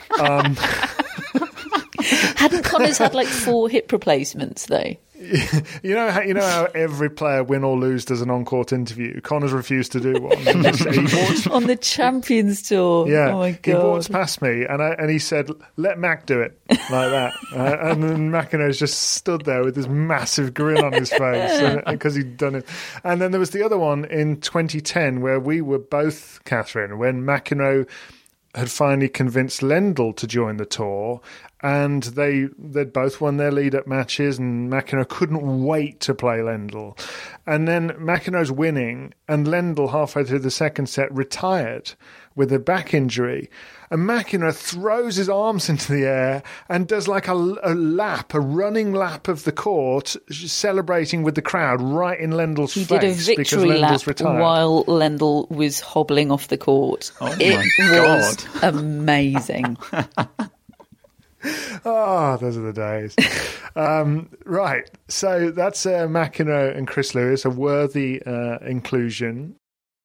Hadn't Connors had like 4 hip replacements though? You know how every player, win or lose, does an on-court interview. Connors refused to do one. On the Champions Tour. Yeah, oh my god! He walked past me and he said, "Let Mac do it," like that. And then McEnroe's just stood there with this massive grin on his face because he'd done it. And then there was the other one in 2010 where we were both, Catherine, when McEnroe had finally convinced Lendl to join the tour, and they'd both won their lead-up matches, and McEnroe couldn't wait to play Lendl. And then McEnroe's winning, and Lendl, halfway through the second set, retired with a back injury. And McEnroe throws his arms into the air and does like a running lap of the court, celebrating with the crowd right in Lendl's face. He did a victory lap while Lendl was hobbling off the court. Oh my it God. was amazing. Oh, those are the days. Right, so that's McEnroe and Chris Lewis, a worthy inclusion.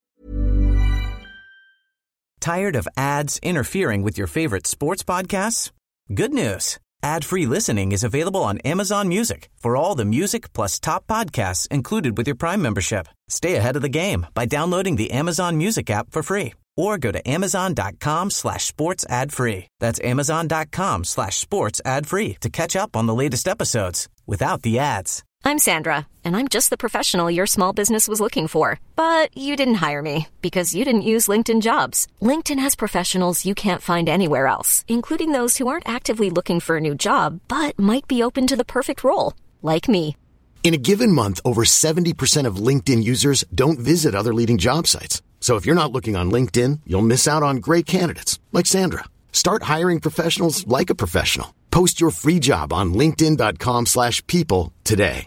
Tired of ads interfering with your favorite sports podcasts? Good news. Ad-free listening is available on Amazon Music for all the music plus top podcasts included with your Prime membership. Stay ahead of the game by downloading the Amazon Music app for free or go to amazon.com/sports ad free. That's amazon.com/sports ad free to catch up on the latest episodes without the ads. I'm Sandra, and I'm just the professional your small business was looking for. But you didn't hire me because you didn't use LinkedIn Jobs. LinkedIn has professionals you can't find anywhere else, including those who aren't actively looking for a new job, but might be open to the perfect role, like me. In a given month, over 70% of LinkedIn users don't visit other leading job sites. So if you're not looking on LinkedIn, you'll miss out on great candidates, like Sandra. Start hiring professionals like a professional. Post your free job on linkedin.com/people today.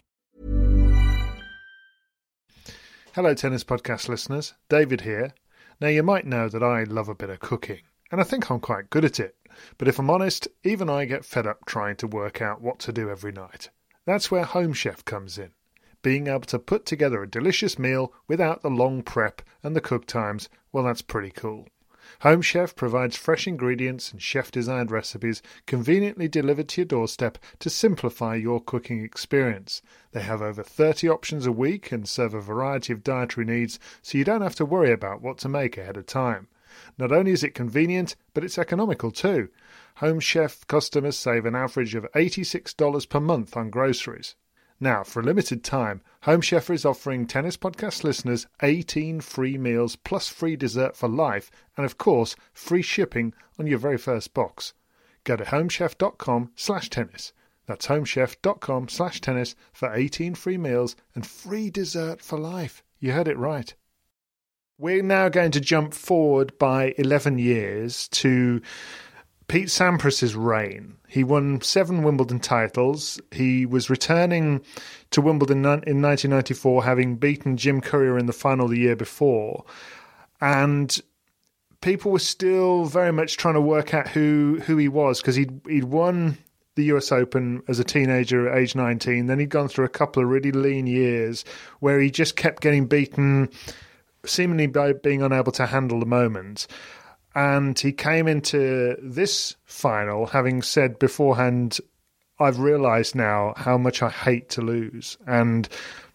Hello, Tennis Podcast listeners. David here. Now, you might know that I love a bit of cooking, and I think I'm quite good at it. But if I'm honest, even I get fed up trying to work out what to do every night. That's where Home Chef comes in. Being able to put together a delicious meal without the long prep and the cook times, well, that's pretty cool. Home Chef provides fresh ingredients and chef-designed recipes conveniently delivered to your doorstep to simplify your cooking experience. They have over 30 options a week and serve a variety of dietary needs, so you don't have to worry about what to make ahead of time. Not only is it convenient, but it's economical too. Home Chef customers save an average of $86 per month on groceries. Now, for a limited time, Home Chef is offering Tennis Podcast listeners 18 free meals plus free dessert for life and, of course, free shipping on your very first box. Go to homechef.com/tennis. That's homechef.com/tennis for 18 free meals and free dessert for life. You heard it right. We're now going to jump forward by 11 years to Pete Sampras's reign. He won 7 Wimbledon titles. He was returning to Wimbledon in 1994, having beaten Jim Courier in the final the year before. And people were still very much trying to work out who he was, because he'd won the US Open as a teenager at age 19. Then he'd gone through a couple of really lean years where he just kept getting beaten, seemingly by being unable to handle the moment. And he came into this final having said beforehand, I've realised now how much I hate to lose. And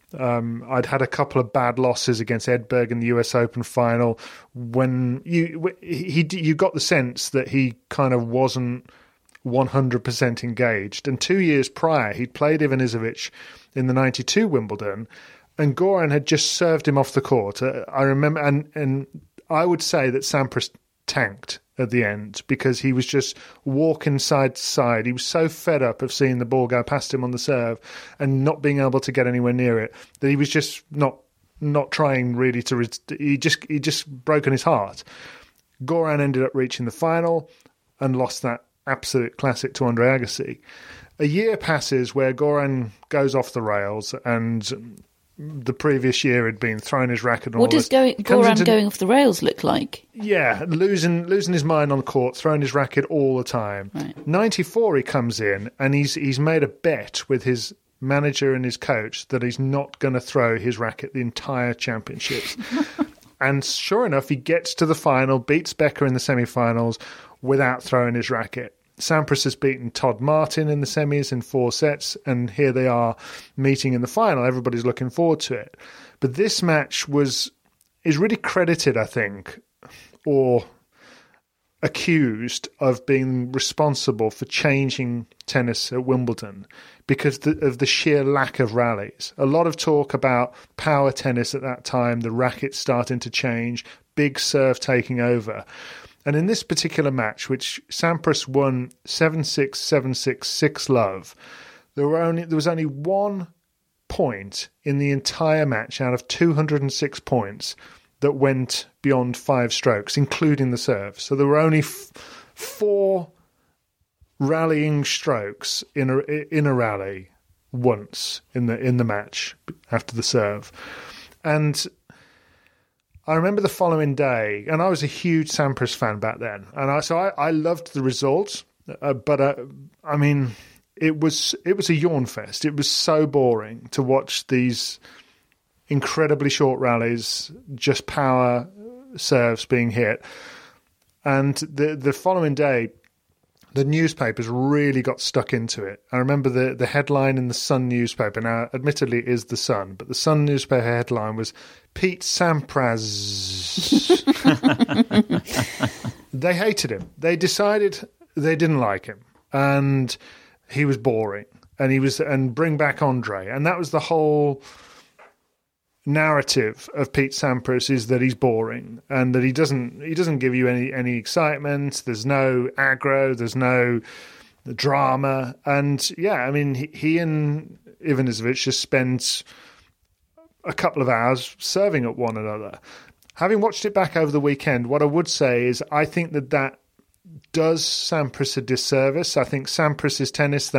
I'd had a couple of bad losses against Edberg in the US Open final. When you got the sense that he kind of wasn't 100% engaged. And 2 years prior, he'd played Ivanisevic in the 92 Wimbledon, and Goran had just served him off the court. I remember, and I would say that Sampras tanked at the end because he was just walking side to side. He was so fed up of seeing the ball go past him on the serve and not being able to get anywhere near it that he was just not trying really to. He just broken his heart. Goran ended up reaching the final and lost that absolute classic to Andre Agassi. A year passes where Goran goes off the rails, and the previous year had been throwing his racket. What does Goran going off the rails look like? Yeah, losing his mind on the court, throwing his racket all the time. Right. 94, he comes in and he's made a bet with his manager and his coach that he's not going to throw his racket the entire championships. And sure enough, he gets to the final, beats Becker in the semi-finals without throwing his racket. Sampras has beaten Todd Martin in the semis in 4 sets, and here they are meeting in the final. Everybody's looking forward to it. But this match is really credited, I think, or accused of being responsible for changing tennis at Wimbledon because of the sheer lack of rallies. A lot of talk about power tennis at that time, the racket starting to change, big serve taking over. And in this particular match, which Sampras won 7-6, 7-6, 6-love, there was only 1 point in the entire match out of 206 points that went beyond 5 strokes, including the serve. So there were only 4 rallying strokes in a rally once in the match after the serve. And I remember the following day, and I was a huge Sampras fan back then, and I loved the result, but I mean, it was a yawn fest. It was so boring to watch these incredibly short rallies, just power serves being hit. And the following day, the newspapers really got stuck into it. I remember the headline in the Sun newspaper. Now, admittedly, it is the Sun, but the Sun newspaper headline was Pete Sampras. They hated him. They decided they didn't like him, and he was boring. And bring back Andre, and that was the whole narrative of Pete Sampras, is that he's boring and that he doesn't give you any excitement. There's no aggro, there's no drama, and yeah, I mean he and Ivanisevic just spent a couple of hours serving at one another. Having watched it back over the weekend, what I would say is I think that does Sampras a disservice. I think Sampras's tennis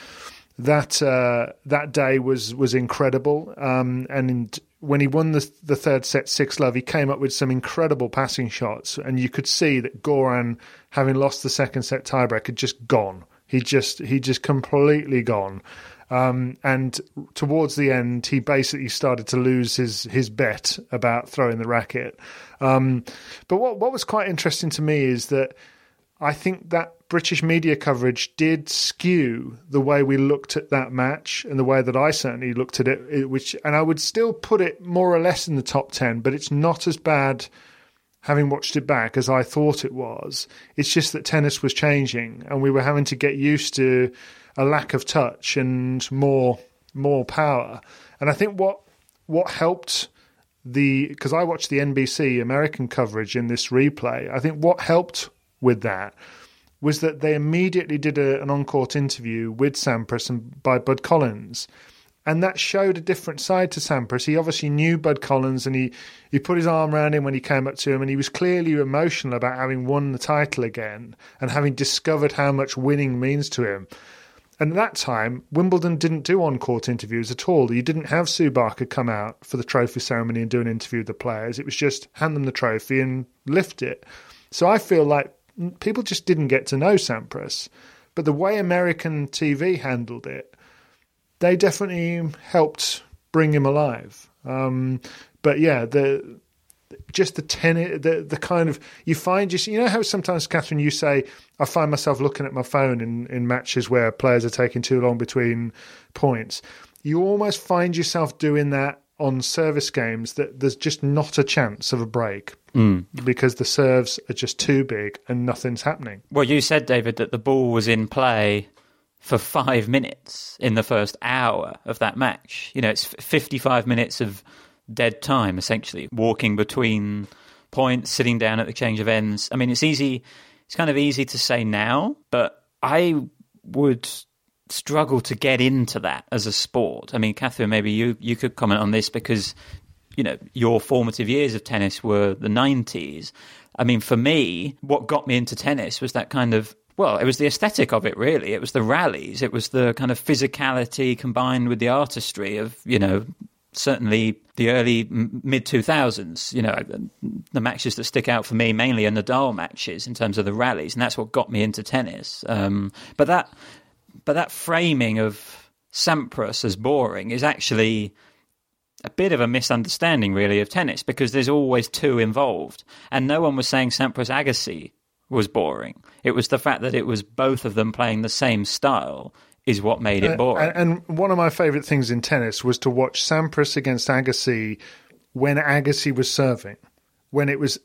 that day was incredible, and when he won the third set 6-love, he came up with some incredible passing shots, and you could see that Goran, having lost the second set tiebreak, had just gone. He just completely gone. And towards the end, he basically started to lose his bet about throwing the racket. But what was quite interesting to me is that I think that British media coverage did skew the way we looked at that match and the way that I certainly looked at it, and I would still put it more or less in the top 10, but it's not as bad having watched it back as I thought it was. It's just that tennis was changing and we were having to get used to a lack of touch and more power. And I think what helped because I watched the NBC American coverage in this replay, I think what helped with that was that they immediately did an on-court interview with Sampras and by Bud Collins. And that showed a different side to Sampras. He obviously knew Bud Collins, and he put his arm around him when he came up to him, and he was clearly emotional about having won the title again and having discovered how much winning means to him. And at that time, Wimbledon didn't do on-court interviews at all. You didn't have Sue Barker come out for the trophy ceremony and do an interview with the players. It was just hand them the trophy and lift it. So I feel like people just didn't get to know Sampras. But the way American TV handled it, they definitely helped bring him alive. But yeah, the tennis, the kind of, you find, you know how sometimes, Catherine, you say, I find myself looking at my phone in matches where players are taking too long between points. you almost find yourself doing that on service games, that there's just not a chance of a break because the serves are just too big and nothing's happening. Well, you said, David, that the ball was in play for 5 minutes in the first hour of that match. You know, it's 55 minutes of dead time, essentially, walking between points, sitting down at the exchange of ends. I mean, it's kind of easy to say now, but I would struggle to get into that as a sport. I mean, Catherine, maybe you could comment on this because, you know, your formative years of tennis were the 90s. I mean, for me, what got me into tennis was that kind of, well, it was the aesthetic of it, really. It was the rallies. It was the kind of physicality combined with the artistry of, you know, certainly the early mid-2000s. You know, the matches that stick out for me mainly are Nadal matches in terms of the rallies, and that's what got me into tennis. But that framing of Sampras as boring is actually a bit of a misunderstanding, really, of tennis, because there's always two involved. And no one was saying Sampras Agassi was boring. It was the fact that it was both of them playing the same style is what made it boring. And one of my favourite things in tennis was to watch Sampras against Agassi when Agassi was serving. Because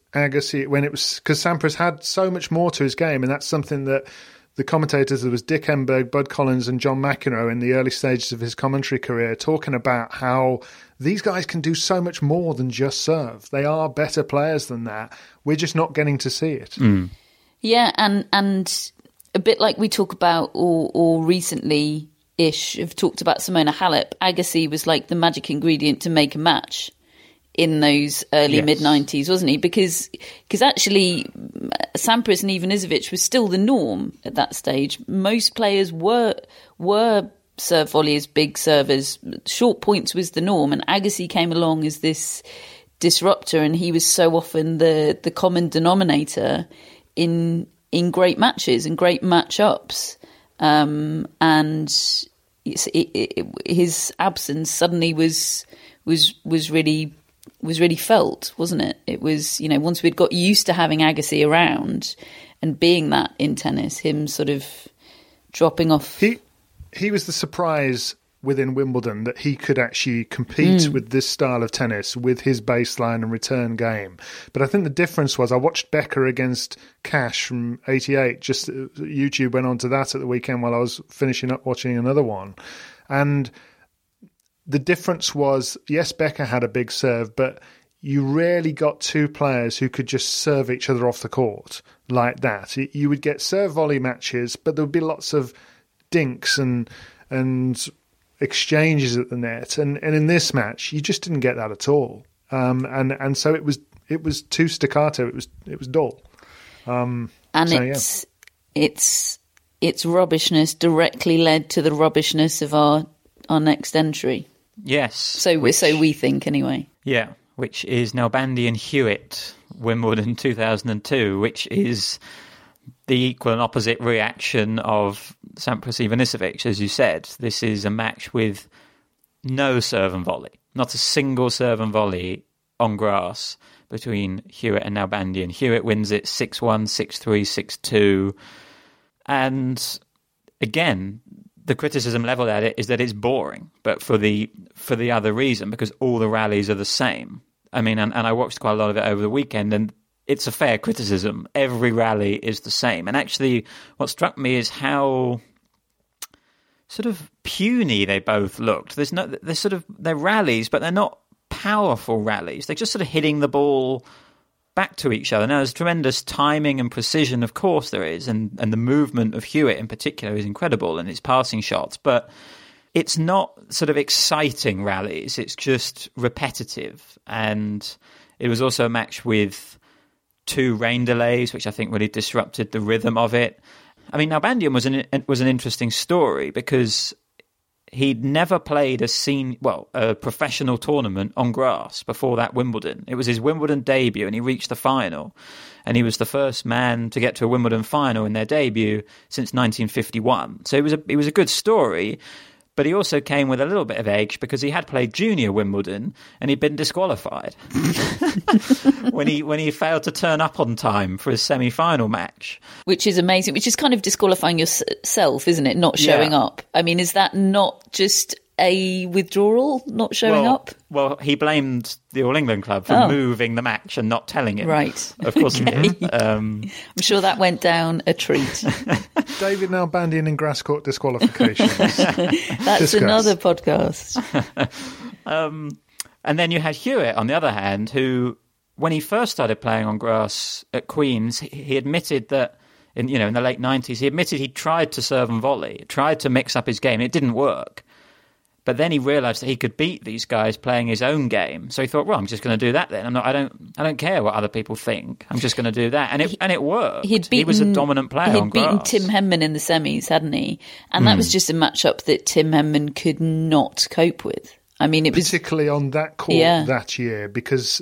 Sampras had so much more to his game, and that's something that the commentators, there was Dick Enberg, Bud Collins and John McEnroe in the early stages of his commentary career, talking about how these guys can do so much more than just serve. They are better players than that. We're just not getting to see it. Yeah, and a bit like we talk about, or recently-ish, have talked about Simona Halep, Agassi was like the magic ingredient to make a match in those early mid-90s, wasn't he? Because actually Sampras and Ivanisevic was still the norm at that stage. Most players were serve volleyers, big servers. Short points was the norm, and Agassi came along as this disruptor, and he was so often the common denominator in great matches and great matchups. And his absence suddenly was really felt, wasn't it? It was, you know, once we'd got used to having Agassi around and being that in tennis, him sort of dropping off. He was the surprise within Wimbledon that he could actually compete with this style of tennis with his baseline and return game. But I think the difference was I watched Becker against Cash from 88. Just YouTube went on to that at the weekend while I was finishing up watching another one. And the difference was, yes, Becker had a big serve, but you rarely got two players who could just serve each other off the court like that. You would get serve-volley matches, but there would be lots of dinks and exchanges at the net. And in this match, you just didn't get that at all. And so it was too staccato. It was dull. Its rubbishness directly led to the rubbishness of our next entry. Yes. So we think, anyway. Yeah, which is Nalbandian and Hewitt, Wimbledon 2002, which is the equal and opposite reaction of Sampras Ivanisevic, as you said. This is a match with no serve and volley, not a single serve and volley on grass between Hewitt and Nalbandian. Hewitt wins it 6-1, 6-3, 6-2. And again, the criticism leveled at it is that it's boring, but for the other reason, because all the rallies are the same. I mean, and I watched quite a lot of it over the weekend, and it's a fair criticism. Every rally is the same. And actually, what struck me is how sort of puny they both looked. They're rallies, but they're not powerful rallies. They're just sort of hitting the ball back to each other. Now, there's tremendous timing and precision, of course there is, and the movement of Hewitt in particular is incredible, and his passing shots, but it's not sort of exciting rallies. It's just repetitive. And it was also a match with 2 rain delays, which I think really disrupted the rhythm of it. I mean, Nalbandian was an interesting story because he'd never played a professional tournament on grass before that Wimbledon. It was his Wimbledon debut, and he reached the final. And he was the first man to get to a Wimbledon final in their debut since 1951. So it was a good story. But he also came with a little bit of edge because he had played junior Wimbledon and he'd been disqualified when he failed to turn up on time for his semi-final match. Which is amazing, which is kind of disqualifying yourself, isn't it? Not showing up. I mean, is that not just a withdrawal, not showing up? Well, he blamed the All England club for moving the match and not telling him. Right. Of course he did. I'm sure that went down a treat. David Nalbandian in grass court disqualifications. That's another podcast. And then you had Hewitt, on the other hand, who, when he first started playing on grass at Queen's, he admitted that, in the late 90s, he admitted he tried to serve and volley, tried to mix up his game. It didn't work. But then he realised that he could beat these guys playing his own game. So he thought, well, I'm just going to do that then. I don't care what other people think. I'm just going to do that. And it worked. He was a dominant player on grass. He'd beaten Tim Henman in the semis, hadn't he? And that was just a matchup that Tim Henman could not cope with. I mean, it was particularly on that court that year, because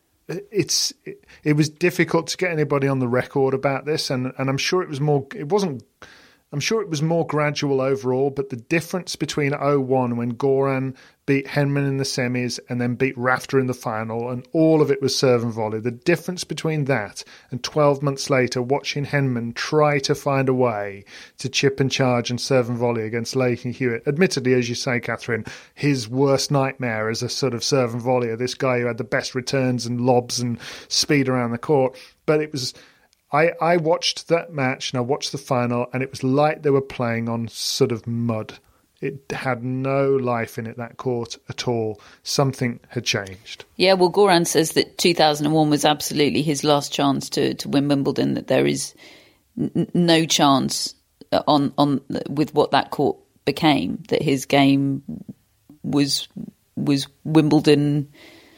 it was difficult to get anybody on the record about this, and I'm sure it was more. I'm sure it was more gradual overall, but the difference between 01 when Goran beat Henman in the semis and then beat Rafter in the final, and all of it was serve and volley, the difference between that and 12 months later watching Henman try to find a way to chip and charge and serve and volley against Leighton Hewitt, admittedly, as you say, Catherine, his worst nightmare as a sort of serve and volleyer, this guy who had the best returns and lobs and speed around the court, but it was... I watched that match and I watched the final, and it was like they were playing on sort of mud. It had no life in it, that court, at all. Something had changed. Yeah, well, Goran says that 2001 was absolutely his last chance to win Wimbledon, that there is no chance on with what that court became, that his game was Wimbledon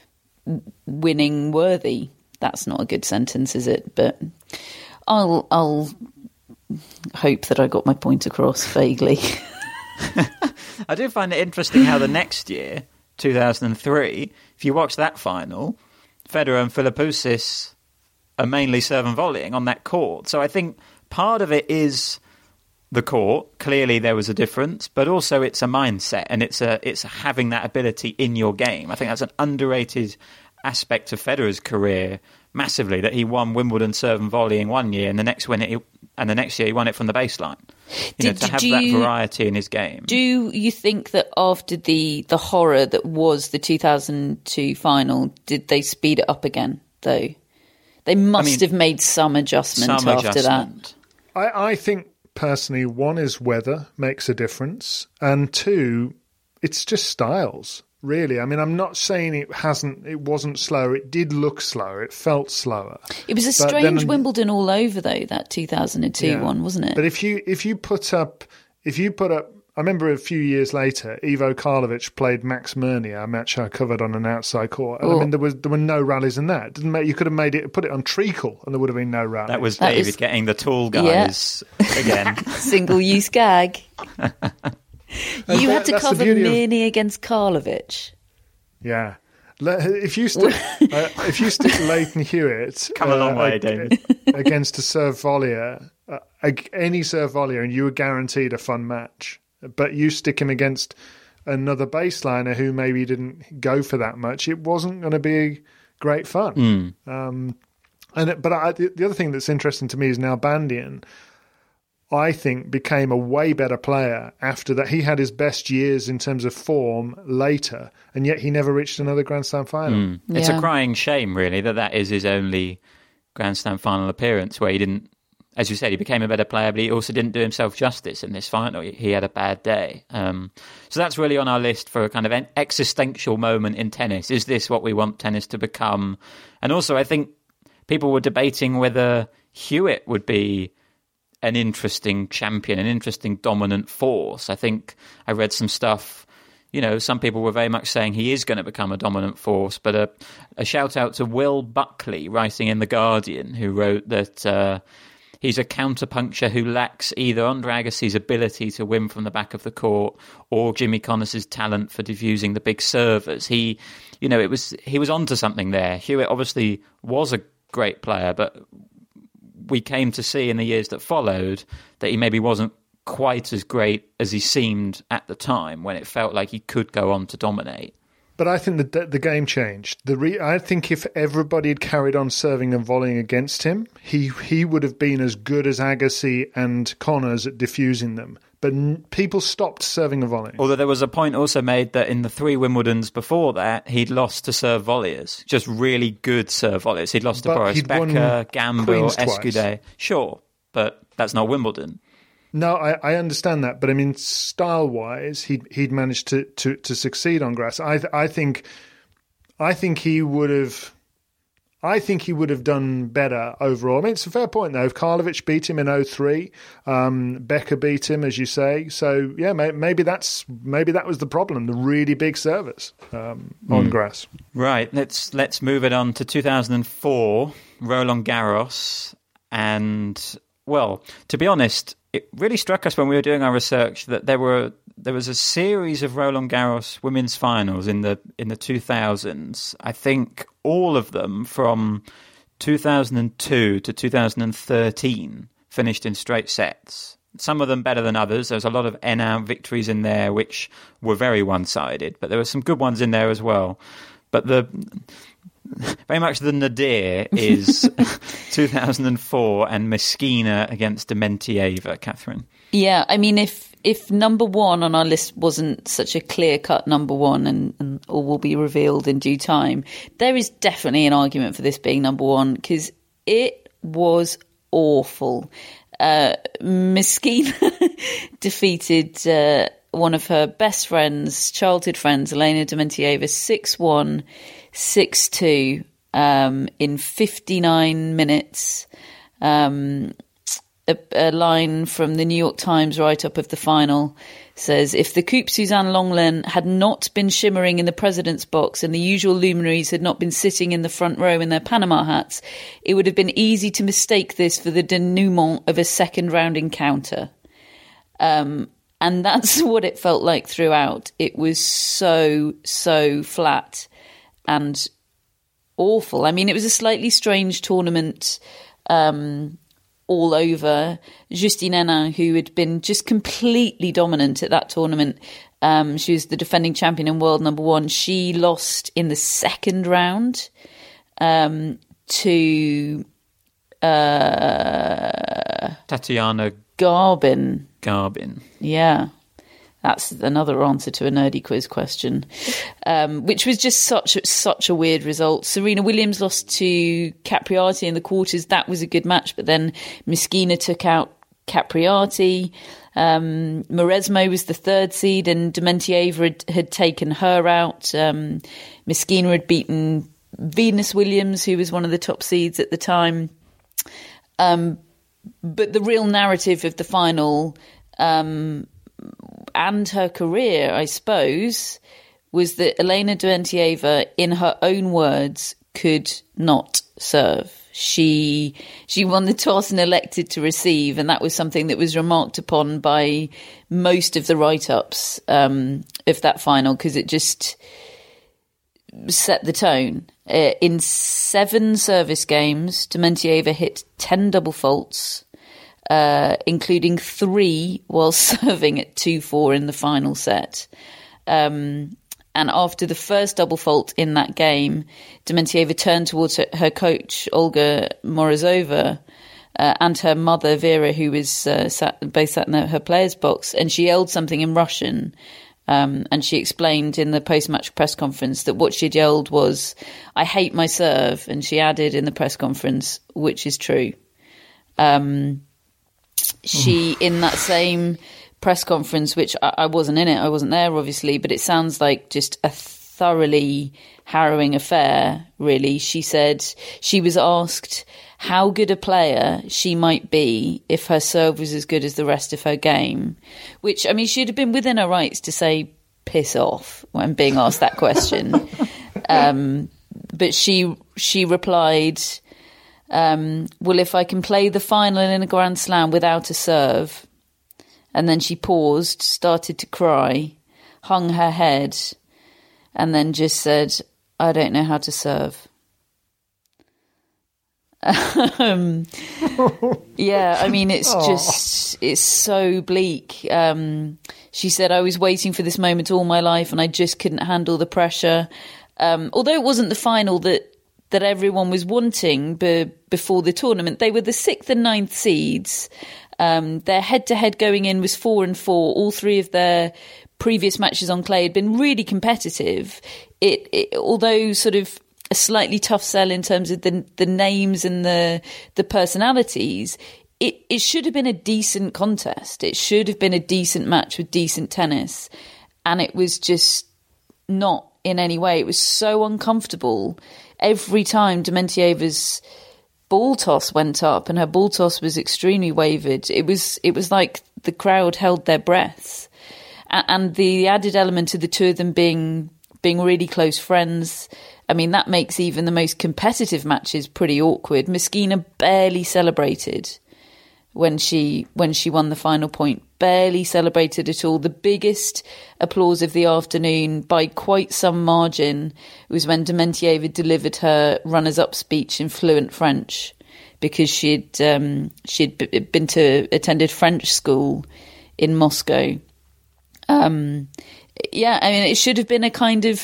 winning worthy. That's not a good sentence, is it? But I'll hope that I got my point across vaguely. I do find it interesting how the next year, 2003, if you watch that final, Federer and Philippoussis are mainly serve and volleying on that court. So I think part of it is the court. Clearly there was a difference, but also it's a mindset, and it's having that ability in your game. I think that's an underrated aspect of Federer's career massively, that he won Wimbledon serve and volleying one year, and the next year he won it from the baseline. To have that variety in his game. Do you think that after the horror that was the 2002 final, did they speed it up again, though? They must have made some adjustment after that. I think, personally, one is weather makes a difference, and two, it's just styles. Really, I mean, I'm not saying it wasn't slower. It did look slower. It felt slower. It was a strange Wimbledon all over, though, that 2002 one, wasn't it? But if you put up, I remember a few years later, Ivo Karlovic played Max Mirny, a match I covered on an outside court. And I mean, there were no rallies in that. You could have put it on treacle, and there would have been no rallies. That was David getting the tall guys again. Single-use gag. You had to cover Mirny against Karlovic. Yeah, if you stick Leighton Hewitt, come a long way, David, against a serve volleyer, any serve volleyer, and you were guaranteed a fun match. But you stick him against another baseliner who maybe didn't go for that much, it wasn't going to be great fun. But the other thing that's interesting to me is Nalbandian, I think, became a way better player after that. He had his best years in terms of form later, and yet he never reached another Grand Slam final. It's a crying shame, really, that is his only Grand Slam final appearance, where he didn't, as you said, he became a better player, but he also didn't do himself justice in this final. He had a bad day. So that's really on our list for a kind of an existential moment in tennis. Is this what we want tennis to become? And also, I think people were debating whether Hewitt would be an interesting champion, an interesting dominant force. I think I read some stuff, some people were very much saying he is going to become a dominant force, but a shout out to Will Buckley, writing in The Guardian, who wrote that he's a counterpuncture who lacks either Andre Agassi's ability to win from the back of the court or Jimmy Connors' talent for diffusing the big servers. He was onto something there. Hewitt obviously was a great player, but we came to see in the years that followed that he maybe wasn't quite as great as he seemed at the time, when it felt like he could go on to dominate. But I think the game changed. I think if everybody had carried on serving and volleying against him, he would have been as good as Agassi and Connors at diffusing them. but people stopped serving a volley. Although there was a point also made that in the 3 Wimbledons before that, he'd lost to serve volleyers, just really good serve volleyers. He'd lost to Boris Becker, Gamble, Escudé. Sure, but that's not Wimbledon. No, I understand that, but I mean, style-wise, he'd managed to succeed on grass. I think he would have. I think he would have done better overall. I mean, it's a fair point, though. If Karlovic beat him in 0-3, Becker beat him, as you say. So, yeah, maybe that was the problem, the really big servers on grass. Right, let's move it on to 2004, Roland Garros. And, well, to be honest, it really struck us when we were doing our research that there was a series of Roland Garros women's finals in the 2000s. I think all of them from 2002 to 2013 finished in straight sets. Some of them better than others. There was a lot of Henin victories in there which were very one-sided, but there were some good ones in there as well. But very much the nadir is 2004 and Meskina against Dementieva, Catherine. Yeah, I mean, if number one on our list wasn't such a clear-cut number one and all will be revealed in due time, there is definitely an argument for this being number one because it was awful. Meskina defeated one of her best friends, childhood friends, Elena Dementieva, 6-1, 6-2 in 59 minutes. A line from the New York Times write-up of the final says, if the Coupe Suzanne Lenglen had not been shimmering in the president's box and the usual luminaries had not been sitting in the front row in their Panama hats, it would have been easy to mistake this for the denouement of a second-round encounter. And that's what it felt like throughout. It was so flat and awful. I mean, it was a slightly strange tournament all over. Justine Henin, who had been just completely dominant at that tournament, she was the defending champion and world number one. She lost in the second round to Tatiana Garbin. Yeah. That's another answer to a nerdy quiz question, which was just such a weird result. Serena Williams lost to Capriati in the quarters. That was a good match, but then Meskina took out Capriati. Mauresmo was the third seed, and Dementieva had taken her out. Meskina had beaten Venus Williams, who was one of the top seeds at the time. But the real narrative of the final and her career, I suppose, was that Elena Dementieva, in her own words, could not serve. She won the toss and elected to receive, and that was something that was remarked upon by most of the write-ups of that final, because it just set the tone. In 7 service games, Dementieva hit 10 double faults, including 3 while serving at 2-4 in the final set. And after the first double fault in that game, Dementieva turned towards her coach, Olga Morozova, and her mother, Vera, who was both sat in her player's box, and she yelled something in Russian. And she explained in the post-match press conference that what she'd yelled was, "I hate my serve," and she added in the press conference, which is true. She, in that same press conference, which I wasn't in it, I wasn't there obviously, but it sounds like just a thoroughly harrowing affair, really. She said she was asked how good a player she might be if her serve was as good as the rest of her game, which, I mean, she'd have been within her rights to say piss off when being asked that question. But she replied, well, if I can play the final in a Grand Slam without a serve. And then she paused, started to cry, hung her head, and then just said, I don't know how to serve. Yeah, I mean, it's so bleak. She said, I was waiting for this moment all my life and I just couldn't handle the pressure. Although it wasn't the final that everyone was wanting before the tournament, they were the 6th and 9th seeds. Their head-to-head going in was 4-4. All three of their previous matches on clay had been really competitive. It although sort of a slightly tough sell in terms of the names and the personalities, it should have been a decent contest. It should have been a decent match with decent tennis. And it was just not in any way. It was so uncomfortable. Every time Dementieva's ball toss went up, and her ball toss was extremely wavered, it was like the crowd held their breaths. And the added element of the two of them being really close friends, I mean, that makes even the most competitive matches pretty awkward. Meskina barely celebrated when she won the final point. Barely celebrated at all. The biggest applause of the afternoon, by quite some margin, was when Dementieva delivered her runners-up speech in fluent French, because she'd been to attended French school in Moscow. I mean, it should have been a kind of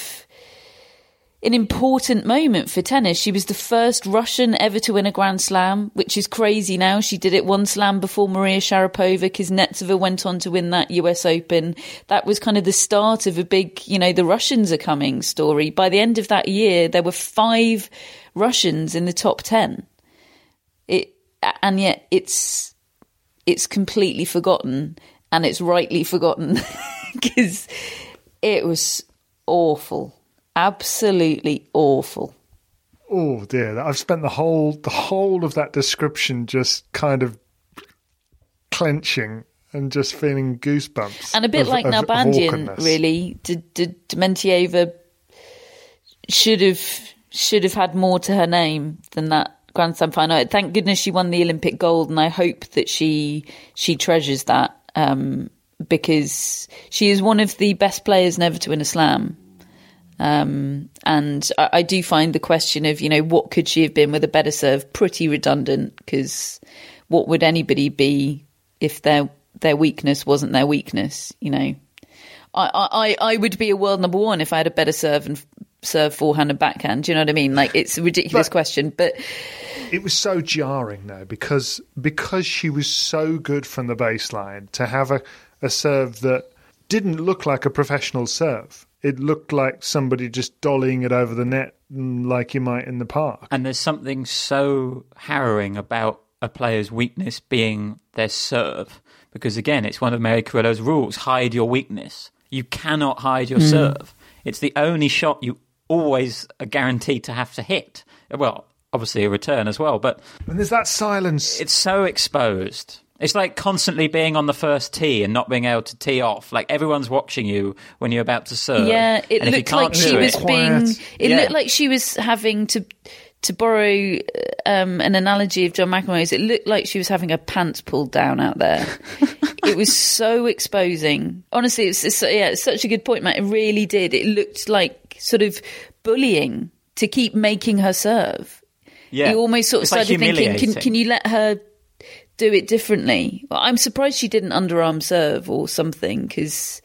an important moment for tennis. She was the first Russian ever to win a Grand Slam, which is crazy now. She did it one slam before Maria Sharapova. Kuznetsova went on to win that US Open. That was kind of the start of a big, the Russians are coming story. By the end of that year, there were 5 Russians in the top 10. And yet it's completely forgotten, and it's rightly forgotten because it was awful. Absolutely awful. Oh dear! I've spent the whole of that description just kind of clenching and just feeling goosebumps. And a bit like Nalbandian, really. Dementieva should have had more to her name than that Grand Slam final. Thank goodness she won the Olympic gold, and I hope that she treasures that, because she is one of the best players never to win a slam. And I do find the question of, what could she have been with a better serve pretty redundant, because what would anybody be if their weakness wasn't their weakness? I would be a world number one if I had a better serve and serve forehand and backhand. Do you know what I mean? Like, it's a ridiculous question, but it was so jarring though, because she was so good from the baseline, to have a serve that didn't look like a professional serve. It looked like somebody just dollying it over the net like you might in the park. And there's something so harrowing about a player's weakness being their serve. Because, again, it's one of Mary Carrillo's rules. Hide your weakness. You cannot hide your serve. It's the only shot you always are guaranteed to have to hit. Well, obviously a return as well. But and there's that silence. It's so exposed. It's like constantly being on the first tee and not being able to tee off. Like, everyone's watching you when you're about to serve. Yeah, it looked like she was looked like she was having to borrow an analogy of John McEnroe's. It looked like she was having her pants pulled down out there. It was so exposing. Honestly, it's such a good point, Matt. It really did. It looked like sort of bullying to keep making her serve. Yeah, you almost sort of started thinking, can you let her do it differently? Well, I'm surprised she didn't underarm serve or something, because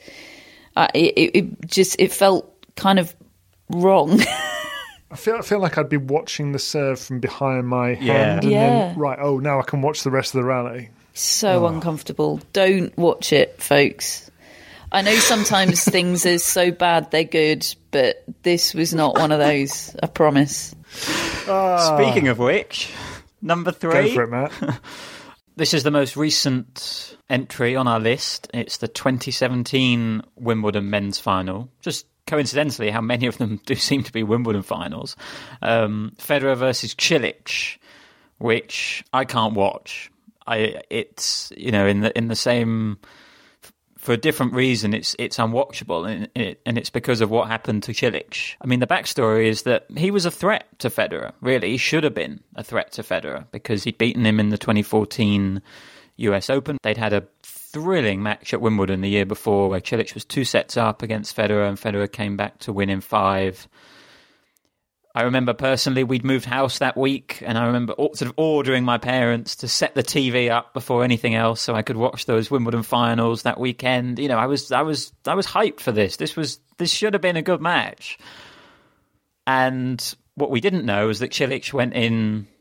it felt kind of wrong. I feel like I'd be watching the serve from behind my hand, and then now I can watch the rest of the rally. So uncomfortable. Don't watch it, folks. I know sometimes things are so bad they're good, but this was not one of those, I promise. Speaking of which, number 3. Go for it, Matt. This is the most recent entry on our list. It's the 2017 Wimbledon men's final. Just coincidentally, how many of them do seem to be Wimbledon finals. Federer versus Cilic, which I can't watch. It's in the same, for a different reason. It's unwatchable, and it's because of what happened to Cilic. I mean, the backstory is that he was a threat to Federer. Really, he should have been a threat to Federer, because he'd beaten him in the 2014 US Open. They'd had a thrilling match at Wimbledon the year before, where Cilic was 2 sets up against Federer, and Federer came back to win in 5. I remember personally, we'd moved house that week, and I remember sort of ordering my parents to set the TV up before anything else so I could watch those Wimbledon finals that weekend. I was hyped for this. This should have been a good match. And what we didn't know was that Cilic went in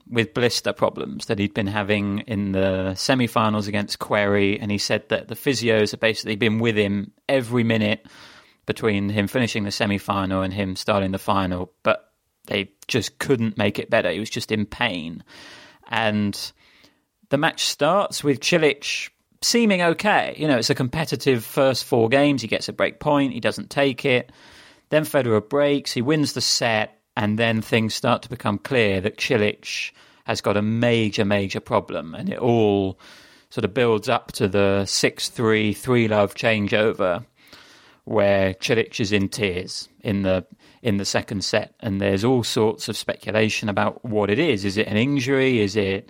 with blister problems that he'd been having in the semi-finals against Querrey, and he said that the physios have basically been with him every minute between him finishing the semi-final and him starting the final, but they just couldn't make it better. He was just in pain. And the match starts with Cilic seeming okay. You know, it's a competitive first 4 games. He gets a break point. He doesn't take it. Then Federer breaks. He wins the set. And then things start to become clear that Cilic has got a major, major problem. And it all sort of builds up to the 6-3, 3-love changeover where Cilic is in tears in the second set. And there's all sorts of speculation about what it is. Is it an injury? Is it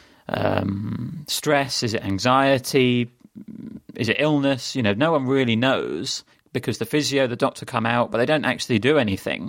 stress? Is it anxiety? Is it illness? You know, no one really knows because the physio, the doctor come out, but they don't actually do anything.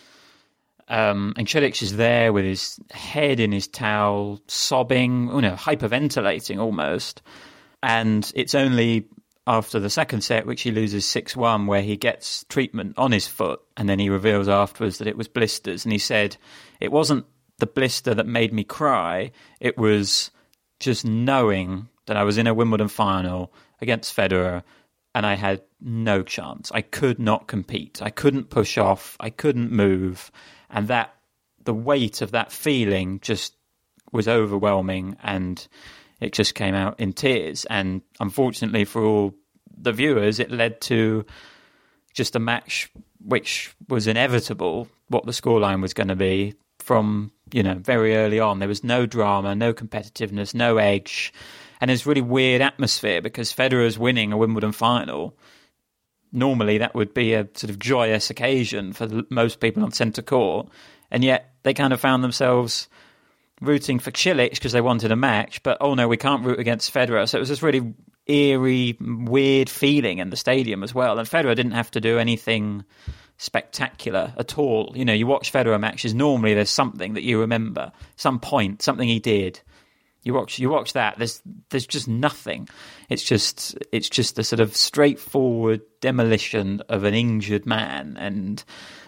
And Cilic is there with his head in his towel, sobbing, hyperventilating almost. And it's only after the second set, which he loses 6-1, where he gets treatment on his foot. And then he reveals afterwards that it was blisters. And he said, it wasn't the blister that made me cry. It was just knowing that I was in a Wimbledon final against Federer and I had no chance. I could not compete. I couldn't push off. I couldn't move. And that the weight of that feeling just was overwhelming, and it just came out in tears. And unfortunately for all the viewers, it led to just a match which was inevitable, what the scoreline was going to be from, very early on. There was no drama, no competitiveness, no edge. And it's really weird atmosphere because Federer's winning a Wimbledon final. Normally that would be a sort of joyous occasion for most people on centre court. And yet they kind of found themselves rooting for Cilic because they wanted a match. But, oh no, we can't root against Federer. So it was this really eerie, weird feeling in the stadium as well. And Federer didn't have to do anything spectacular at all. You watch Federer matches, normally there's something that you remember, some point, something he did. You watch that, there's just nothing. It's just a sort of straightforward demolition of an injured man, and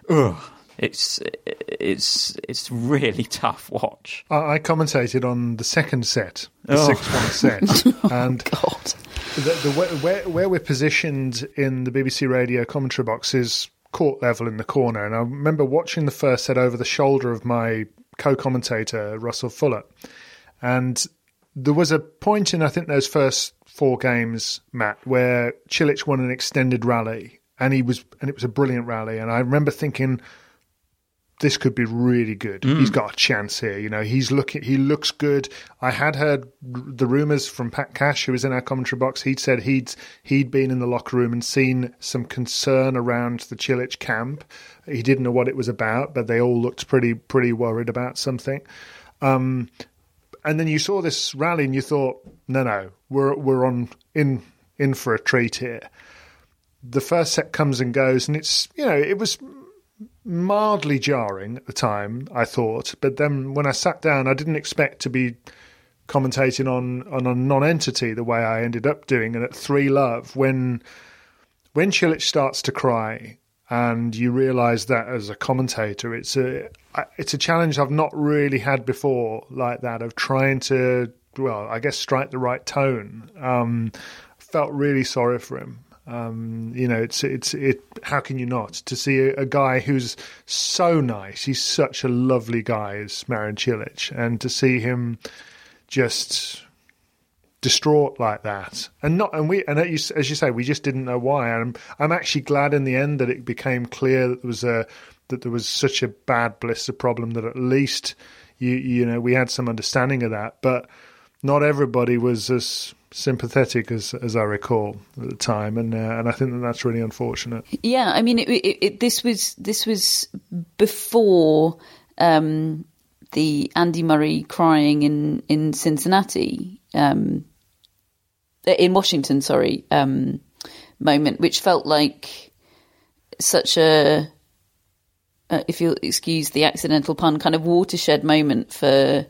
it's really tough watch. I commentated on the second set, the 6-1 set, and God. Where we're positioned in the BBC Radio commentary box is court level in the corner, and I remember watching the first set over the shoulder of my co-commentator Russell Fuller, and there was a point in, I think, those first 4 games, Matt, where Cilic won an extended rally, and it was a brilliant rally, and I remember thinking, this could be really good. He's got a chance here. He looks good. I had heard the rumours from Pat Cash, who was in our commentary box. He'd said he'd been in the locker room and seen some concern around the Cilic camp. He didn't know what it was about, but they all looked pretty worried about something. And then you saw this rally and you thought, no, we're in for a treat here. The first set comes and goes, and it was mildly jarring at the time, I thought. But then when I sat down, I didn't expect to be commentating on a non-entity the way I ended up doing. And at 3-love, when Cilic starts to cry, and you realise that as a commentator, it's a challenge I've not really had before, like that, of trying to, strike the right tone. Felt really sorry for him. How can you not? To see a guy who's so nice, he's such a lovely guy as Marin Cilic, and to see him just distraught like that, as you say, we just didn't know why. And I'm actually glad in the end that it became clear that there was such a bad blister problem, that at least we had some understanding of that. But not everybody was as sympathetic as I recall at the time, and I think that's really unfortunate. Yeah, I mean, this was before the Andy Murray crying in Cincinnati, in Washington, moment, which felt like such a, if you'll excuse the accidental pun, kind of watershed moment for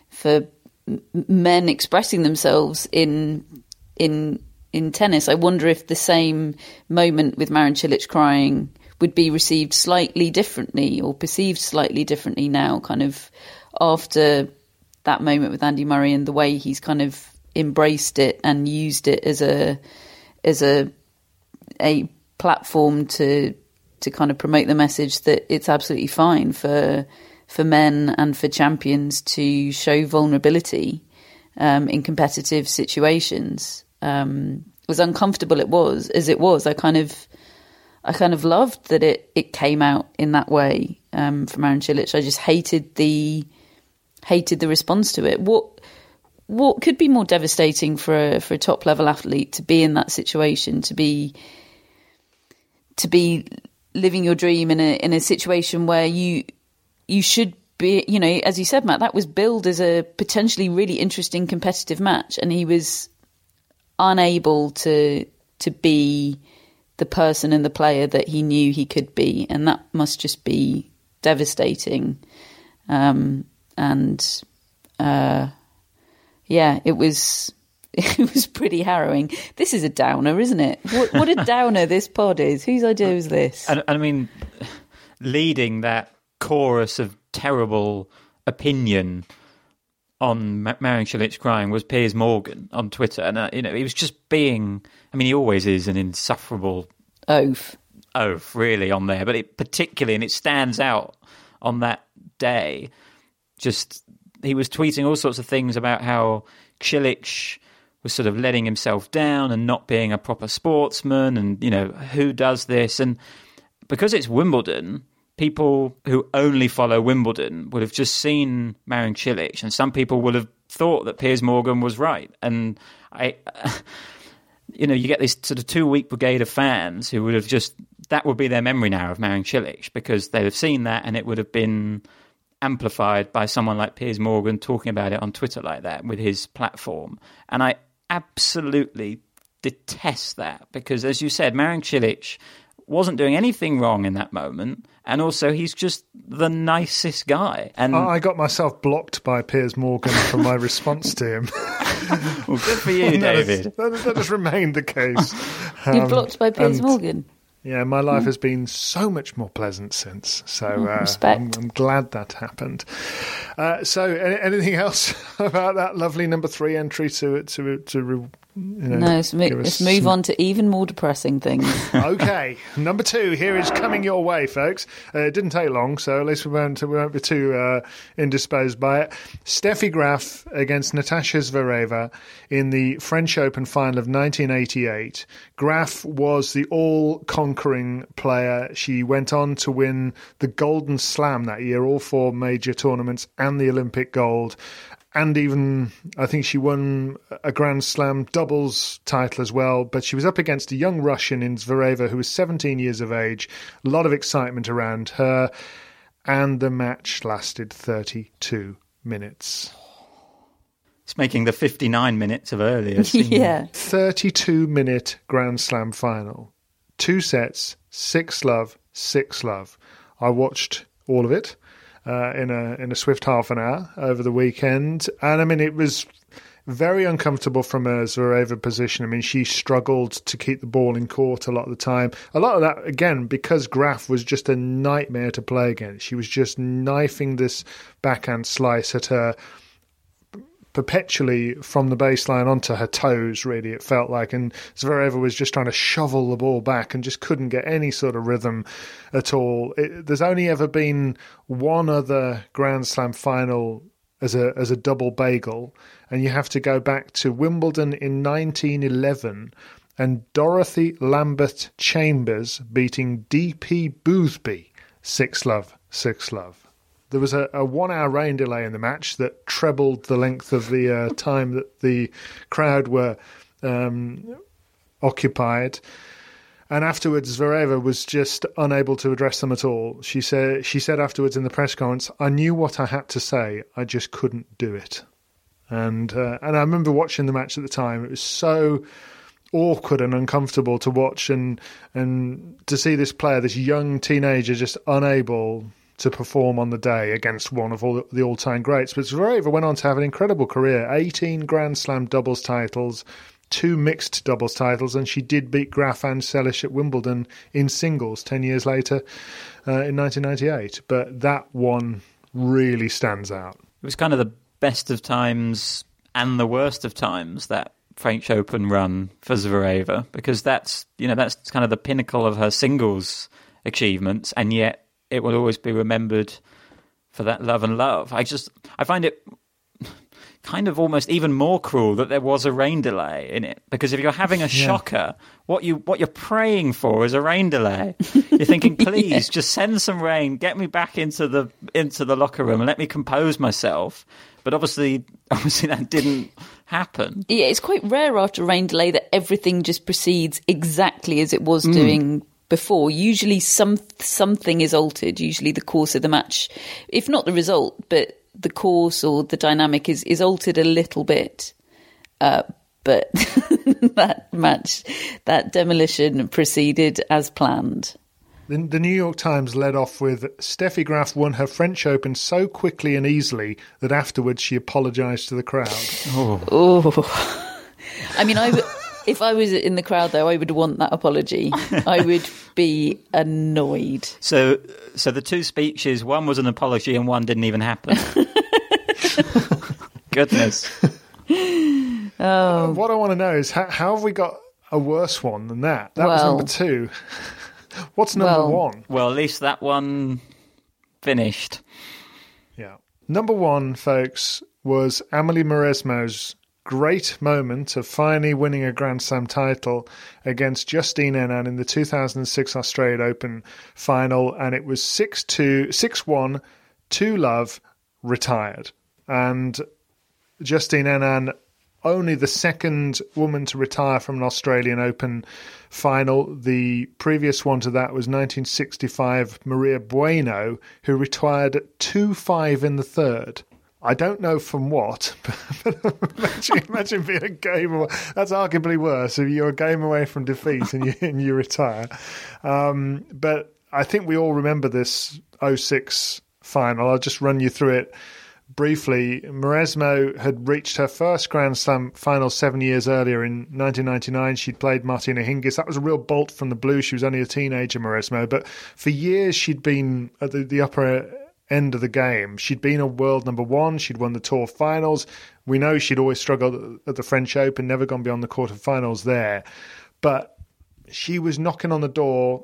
men expressing themselves in tennis. I wonder if the same moment with Marin Cilic crying would be received slightly differently or perceived slightly differently now, kind of after that moment with Andy Murray and the way he's kind of embraced it and used it as a platform to kind of promote the message that it's absolutely fine for men and for champions to show vulnerability in competitive situations. As uncomfortable as it was, I kind of loved that it came out in that way from Marin Cilic. I just hated the response to it. What could be more devastating for a top level athlete to be in that situation, to be living your dream in a situation where you should be, you know, as you said, Matt, that was billed as a potentially really interesting competitive match, and he was unable to be the person and the player that he knew he could be, and that must just be devastating. It was pretty harrowing. This is a downer, isn't it? What a downer this pod is. Whose idea was this? And I mean, leading that chorus of terrible opinion on Marin Cilic crying was Piers Morgan on Twitter. And, he was just being... I mean, he always is an insufferable... Oaf, really, on there. But it stands out on that day. Just, he was tweeting all sorts of things about how Cilic was sort of letting himself down and not being a proper sportsman and, who does this? And because it's Wimbledon... people who only follow Wimbledon would have just seen Marin Cilic, and some people would have thought that Piers Morgan was right. And you get this sort of 2-week brigade of fans who would have that would be their memory now of Marin Cilic, because they'd have seen that and it would have been amplified by someone like Piers Morgan talking about it on Twitter like that with his platform. And I absolutely detest that, because, as you said, Marin Cilic wasn't doing anything wrong in that moment, and also he's just the nicest guy. And I got myself blocked by Piers Morgan for my response to him. Well, good for you, David. That has remained the case. You're blocked by Piers Morgan? Yeah, my life has been so much more pleasant since. So respect. I'm glad that happened. So anything else about that lovely number 3 entry No, let's move on to even more depressing things. Okay, number 2 here is coming your way, folks. It didn't take long, so at least we won't be too indisposed by it. Steffi Graf against Natasha Zvereva in the French Open final of 1988. Graf was the all-conquering player. She went on to win the Golden Slam that year, all 4 major tournaments and the Olympic gold. And even, I think she won a Grand Slam doubles title as well. But she was up against a young Russian in Zvereva who was 17 years of age. A lot of excitement around her. And the match lasted 32 minutes. It's making the 59 minutes of earlier. Yeah. 32-minute Grand Slam final. 2 sets, 6-love, 6-love. I watched all of it. In a swift half an hour over the weekend. And I mean, it was very uncomfortable from a Zvereva position. I mean, she struggled to keep the ball in court a lot of the time. A lot of that, again, because Graf was just a nightmare to play against. She was just knifing this backhand slice at her perpetually from the baseline onto her toes, really, it felt like. And Zvereva was just trying to shovel the ball back and just couldn't get any sort of rhythm at all. There's only ever been one other Grand Slam final as a double bagel, and you have to go back to Wimbledon in 1911 and Dorothy Lambert Chambers beating D.P. Boothby 6-love, 6-love. There was a 1-hour rain delay in the match that trebled the length of the time that the crowd were occupied. And afterwards, Zvereva was just unable to address them at all. She said afterwards in the press conference, "I knew what I had to say, I just couldn't do it." And I remember watching the match at the time. It was so awkward and uncomfortable to watch, and to see this player, this young teenager, just unable to perform on the day against one of all the all-time greats. But Zvereva went on to have an incredible career, 18 Grand Slam doubles titles, 2 mixed doubles titles, and she did beat Graf and Cilic at Wimbledon in singles 10 years later in 1998. But that one really stands out. It was kind of the best of times and the worst of times, that French Open run for Zvereva, because that's kind of the pinnacle of her singles achievements, and yet it will always be remembered for that love and love. I find it kind of almost even more cruel that there was a rain delay in it, because if you're having a shocker, what you're praying for is a rain delay. You're thinking, please just send some rain, get me back into the locker room and let me compose myself. But obviously that didn't happen. Yeah, it's quite rare after a rain delay that everything just proceeds exactly as it was doing before. Usually something is altered, usually the course of the match, if not the result, but the course or the dynamic is altered a little bit. But that demolition proceeded as planned. The New York Times led off with, Steffi Graf won her French Open so quickly and easily that afterwards she apologised to the crowd. Oh. I mean, if I was in the crowd, though, I would want that apology. I would be annoyed. So the two speeches, one was an apology and one didn't even happen. Goodness. Oh. What I want to know is, how have we got a worse one than that? That was number 2. What's number 1? Well, at least that one finished. Yeah. Number 1, folks, was Amélie Mauresmo's great moment of finally winning a Grand Slam title against Justine Henin in the 2006 Australian Open final, and it was 6-2, 6-1, 2-love, retired. And Justine Henin, only the second woman to retire from an Australian Open final. The previous one to that was 1965 Maria Bueno, who retired at 2-5 in the third. I don't know from what, but imagine being a game away. That's arguably worse if you're a game away from defeat and you retire. But I think we all remember this 06 final. I'll just run you through it briefly. Mauresmo had reached her first Grand Slam final 7 years earlier in 1999. She'd played Martina Hingis. That was a real bolt from the blue. She was only a teenager, Mauresmo, but for years she'd been at the upper end of the game. She'd been a world number 1. She'd won the tour finals. We know she'd always struggled at the French Open, never gone beyond the quarterfinals there. But she was knocking on the door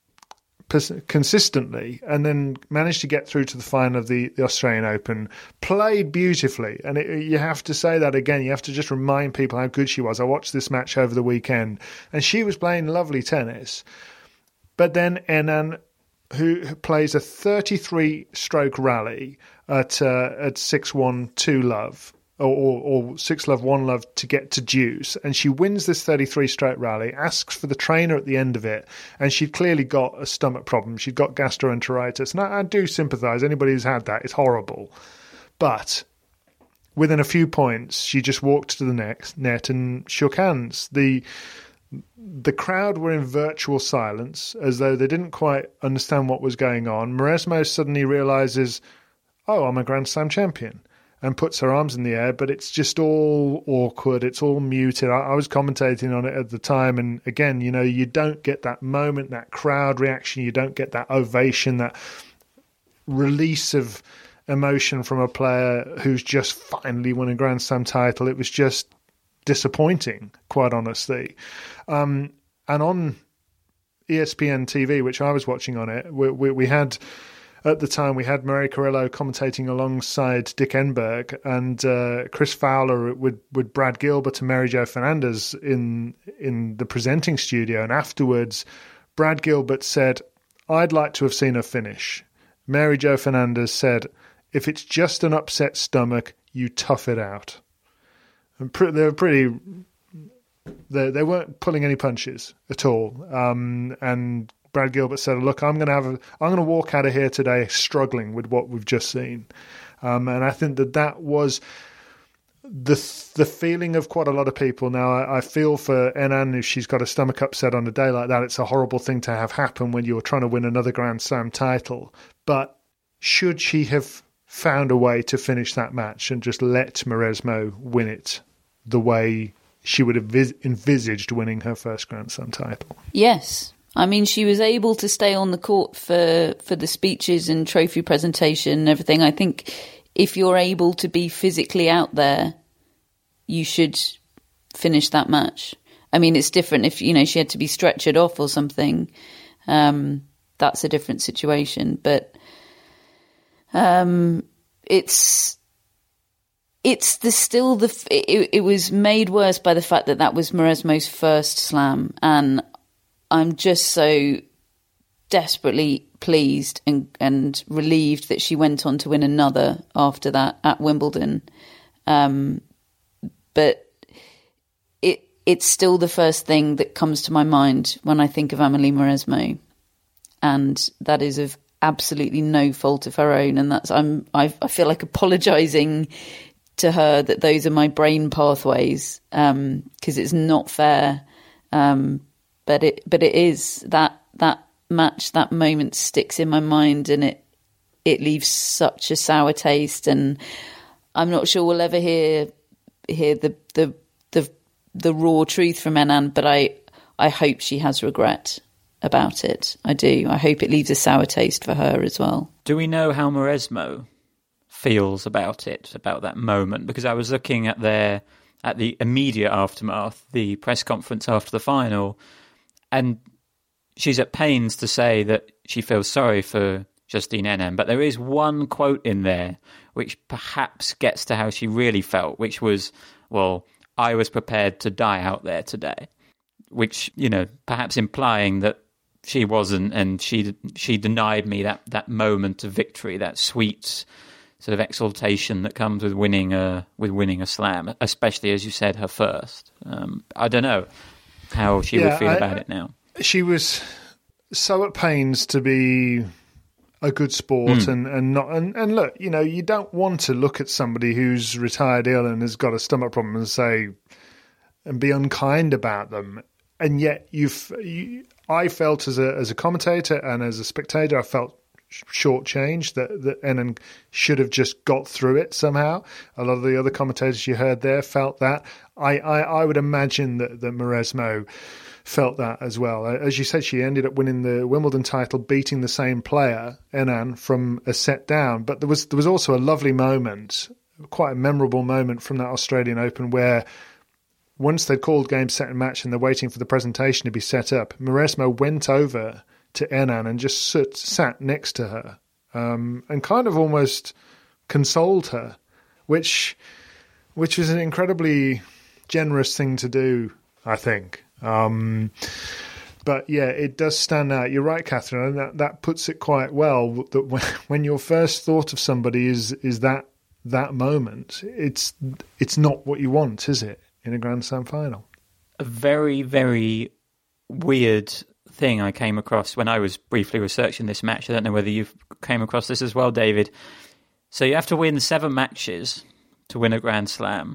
consistently, and then managed to get through to the final of the Australian Open, played beautifully. And you have to say that again. You have to just remind people how good she was. I watched this match over the weekend, and she was playing lovely tennis. But then Henin, who plays a 33-stroke rally at 6-1, 2-love, or 6-love, 1-love to get to deuce, and she wins this 33-stroke rally, asks for the trainer at the end of it, and she'd clearly got a stomach problem. She'd got gastroenteritis. And I do sympathise. Anybody who's had that, it's horrible. But within a few points, she just walked to the net and shook hands. The crowd were in virtual silence, as though they didn't quite understand what was going on. Mauresmo suddenly realises, oh, I'm a Grand Slam champion, and puts her arms in the air, but it's just all awkward. It's all muted. I was commentating on it at the time, and again, you don't get that moment, that crowd reaction. You don't get that ovation, that release of emotion from a player who's just finally won a Grand Slam title. It was just disappointing, quite honestly. And on ESPN TV, which I was watching on it, we had... At the time, we had Mary Carrillo commentating alongside Dick Enberg, and Chris Fowler with Brad Gilbert and Mary Jo Fernandez in the presenting studio. And afterwards, Brad Gilbert said, I'd like to have seen her finish. Mary Jo Fernandez said, if it's just an upset stomach, you tough it out. And they weren't pulling any punches at all. And Brad Gilbert said, look, I'm going to walk out of here today struggling with what we've just seen. And I think that was the feeling of quite a lot of people. Now, I feel for Henin, if she's got a stomach upset on a day like that, it's a horrible thing to have happen when you're trying to win another Grand Slam title. But should she have found a way to finish that match and just let Mauresmo win it the way she would have envisaged winning her first Grand Slam title? Yes. I mean, she was able to stay on the court for the speeches and trophy presentation and everything. I think if you're able to be physically out there, you should finish that match. I mean, it's different if, you know, she had to be stretchered off or something. That's a different situation. But it was made worse by the fact that was Mauresmo's first slam, and I'm just so desperately pleased and relieved that she went on to win another after that at Wimbledon. But it's still the first thing that comes to my mind when I think of Amelie Mauresmo, and that is of absolutely no fault of her own. And I feel like apologising to her that those are my brain pathways, because it's not fair. But it is that match, that moment sticks in my mind, and it leaves such a sour taste. And I'm not sure we'll ever hear the raw truth from Henin, but I hope she has regret about it. I do. I hope it leaves a sour taste for her as well. Do we know how Mauresmo feels about it, about that moment? Because I was looking at the immediate aftermath, the press conference after the final, and she's at pains to say that she feels sorry for Justine Henin, but there is one quote in there which perhaps gets to how she really felt, which was, well, I was prepared to die out there today, which, you know, perhaps implying that she wasn't, and she denied me that moment of victory, that sweet sort of exaltation that comes with winning a slam, especially, as you said, her first. I don't know how she would feel about it now. She was so at pains to be a good sport and look, you know, you don't want to look at somebody who's retired ill and has got a stomach problem and be unkind about them. And yet I felt as a commentator and as a spectator, I felt shortchanged that Henin should have just got through it somehow. A lot of the other commentators you heard there felt that. I would imagine that Mauresmo felt that as well. As you said, she ended up winning the Wimbledon title, beating the same player, Henin, from a set down. But there was also a lovely moment, quite a memorable moment from that Australian Open, where once they'd called game, set and match and they're waiting for the presentation to be set up, Mauresmo went over to Henin and just sat next to her and kind of almost consoled her, which was an incredibly generous thing to do, I think. But yeah, it does stand out. You're right, Catherine, and that puts it quite well, that when your first thought of somebody is that moment, it's not what you want, is it, in a Grand Slam final? A very, very weird thing I came across when I was briefly researching this match. I don't know whether you came across this as well, David. So you have to win 7 matches to win a Grand Slam.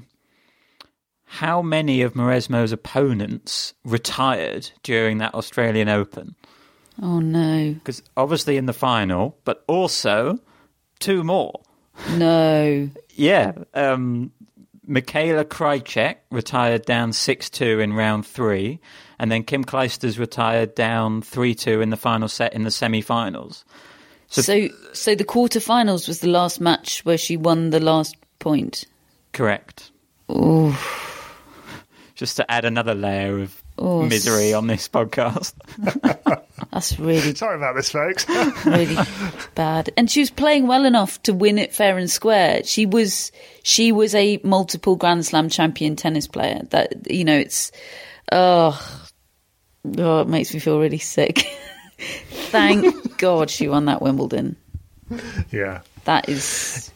How many of Mauresmo's opponents retired during that Australian Open? Oh, no. Because obviously in the final, but also 2 more. No. Yeah. Michaela Krajicek retired down 6-2 in round 3, and then Kim Clijsters retired down 3-2 in the final set in the semi-finals. So the quarterfinals was the last match where she won the last point? Correct. Ooh. Just to add another layer of misery on this podcast. That's really... Sorry about this, folks. Really bad. And she was playing well enough to win it fair and square. She was a multiple Grand Slam champion tennis player. That, you know, it's... it makes me feel really sick. Thank God she won that Wimbledon. Yeah. That's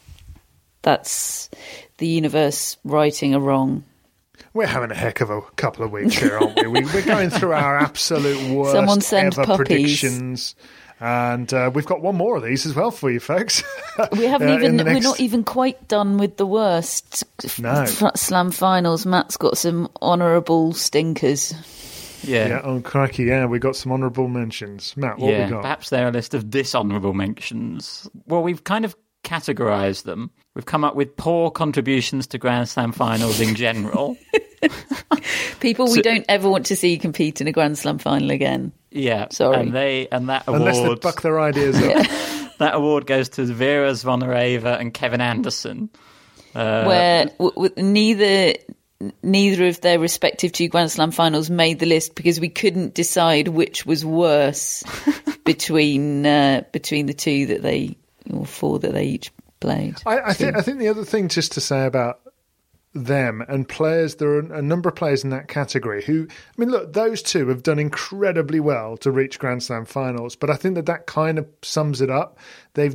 the universe righting a wrong. We're having a heck of a couple of weeks here, aren't we? We're going through our absolute worst Someone send ever puppies. Predictions. And we've got one more of these as well for you, folks. We haven't we're not even quite done with the worst slam finals. Matt's got some honourable stinkers. Yeah. Oh, crikey, yeah, we got some honourable mentions. Matt, what we got? Perhaps they're a list of dishonourable mentions. Well, we've kind of categorised them. We've come up with poor contributions to Grand Slam finals in general. People we don't ever want to see compete in a Grand Slam final again. Yeah. Sorry. And that award... Unless they buck their ideas up. That award goes to Vera Zvonareva and Kevin Anderson. Where neither of their respective 2 Grand Slam finals made the list because we couldn't decide which was worse between the 2 that they, or 4 that they each played. I think the other thing just to say about them and players, there are a number of players in that category who, I mean, look, those 2 have done incredibly well to reach Grand Slam finals, but I think that kind of sums it up. They've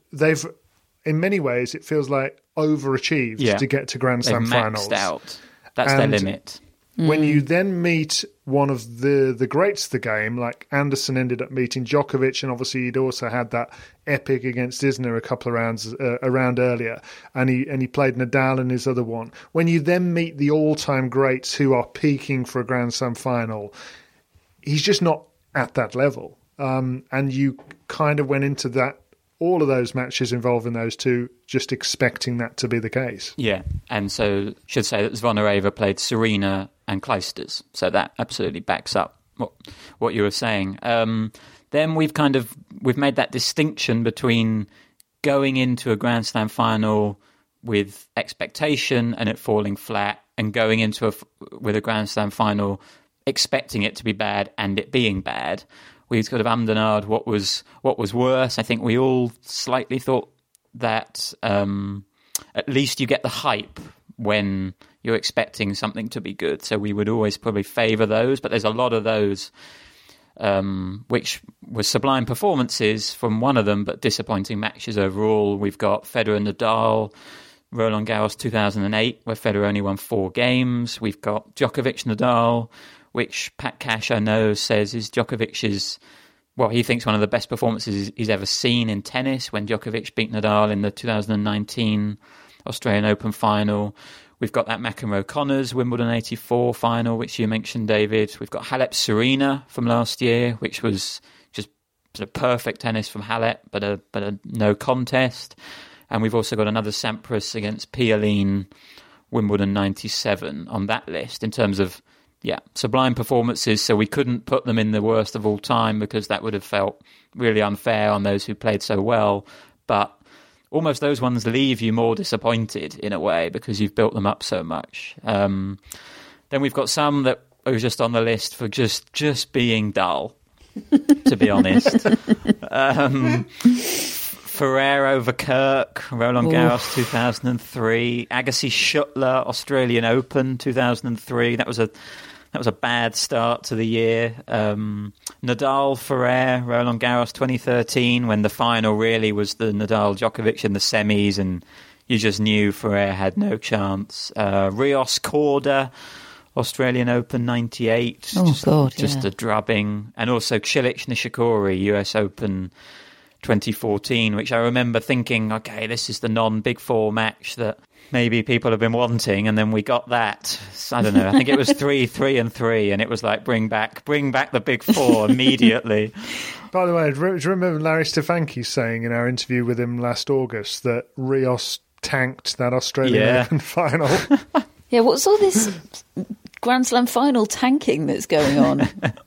in many ways, it feels like overachieved to get to Grand Slam finals. Maxed out. That's their limit. When you then meet one of the greats of the game, like Anderson ended up meeting Djokovic, and obviously he'd also had that epic against Isner a couple of rounds around earlier, and he played Nadal in his other one. When you then meet the all-time greats who are peaking for a Grand Slam final, he's just not at that level. And you kind of went into all of those matches involving those 2 just expecting that to be the case. Yeah, and so should say that Zvonareva played Serena and Clijsters, so that absolutely backs up what you were saying. Then we've made that distinction between going into a Grand Slam final with expectation and it falling flat, and going into with a Grand Slam final expecting it to be bad and it being bad. We sort of undernard what was worse. I think we all slightly thought that at least you get the hype when you're expecting something to be good. So we would always probably favour those. But there's a lot of those which were sublime performances from one of them, but disappointing matches overall. We've got Federer Nadal, Roland Garros 2008, where Federer only won 4 games. We've got Djokovic Nadal, which Pat Cash, I know, says is Djokovic's, well, he thinks one of the best performances he's ever seen in tennis, when Djokovic beat Nadal in the 2019 Australian Open final. We've got that McEnroe-Connors Wimbledon 84 final, which you mentioned, David. We've got Halep Serena from last year, which was just sort of perfect tennis from Halep, but a no contest. And we've also got another Sampras against Pialine Wimbledon 97 on that list in terms of sublime performances, so we couldn't put them in the worst of all time because that would have felt really unfair on those who played so well. But almost those ones leave you more disappointed in a way because you've built them up so much. Then we've got some that are just on the list for just being dull, to be honest. Ferrer over Kirk, Roland Garros 2003, Agassi Schuttler, Australian Open 2003. That was a bad start to the year. Nadal Ferrer, Roland Garros 2013, when the final really was the Nadal Djokovic in the semis, and you just knew Ferrer had no chance. Rios Korda, Australian Open 98. Just a drubbing. And also Cilic Nishikori, US Open 2014, which I remember thinking, okay, this is the non-Big Four match that maybe people have been wanting, and then we got that. I don't know. I think it was 3-3-3, and it was like bring back the Big Four immediately. By the way, do you remember Larry Stefanki saying in our interview with him last August that Rios tanked that Australian Open final? Yeah, what's all this Grand Slam final tanking that's going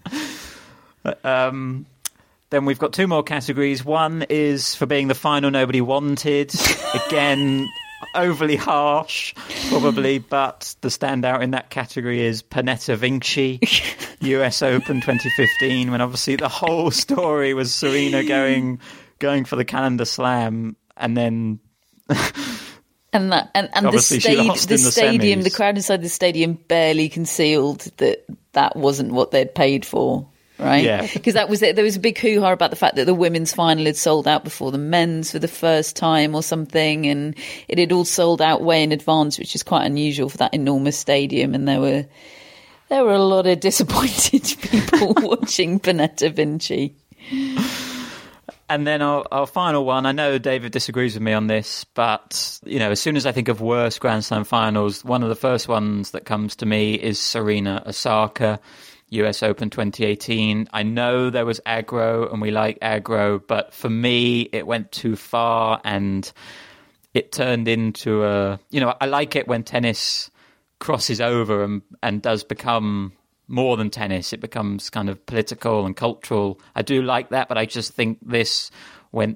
on? Then we've got 2 more categories. One is for being the final nobody wanted. Again, overly harsh, probably, but the standout in that category is Panetta Vinci, US Open 2015, when obviously the whole story was Serena going for the calendar slam, and then and the stadium, the crowd inside the stadium barely concealed that wasn't what they'd paid for. Right? Yeah. Because that was it. There was a big hoo-ha about the fact that the women's final had sold out before the men's for the first time or something, and it had all sold out way in advance, which is quite unusual for that enormous stadium. And there were a lot of disappointed people watching Panetta Vinci. And then our final one, I know David disagrees with me on this, but as soon as I think of worst Grand Slam finals, one of the first ones that comes to me is Serena Osaka, US Open 2018. I know there was aggro and we like aggro, but for me it went too far and it turned into I like it when tennis crosses over and does become more than tennis. It becomes kind of political and cultural. I do like that, but I just think this went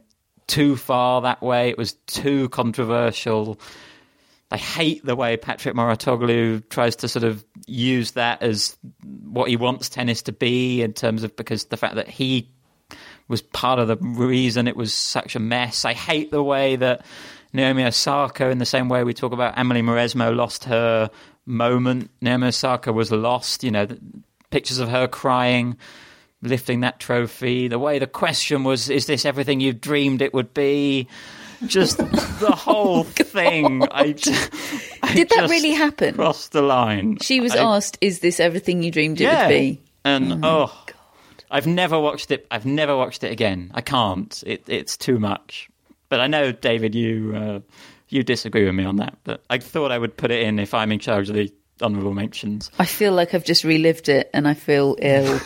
too far that way. It was too controversial. I hate the way Patrick Mouratoglou tries to sort of use that as what he wants tennis to be, in terms of, because the fact that he was part of the reason it was such a mess. I hate the way that Naomi Osaka, in the same way we talk about Amelie Mauresmo lost her moment, Naomi Osaka was lost. Pictures of her crying, lifting that trophy, the way the question was, is this everything you dreamed it would be? Just the whole thing. Did that really happen? Crossed the line. She was asked, is this everything you dreamed it would be? And God. I've never watched it. I've never watched it again. I can't. It's too much. But I know, David, you disagree with me on that. But I thought I would put it in if I'm in charge of the honourable mentions. I feel like I've just relived it and I feel ill.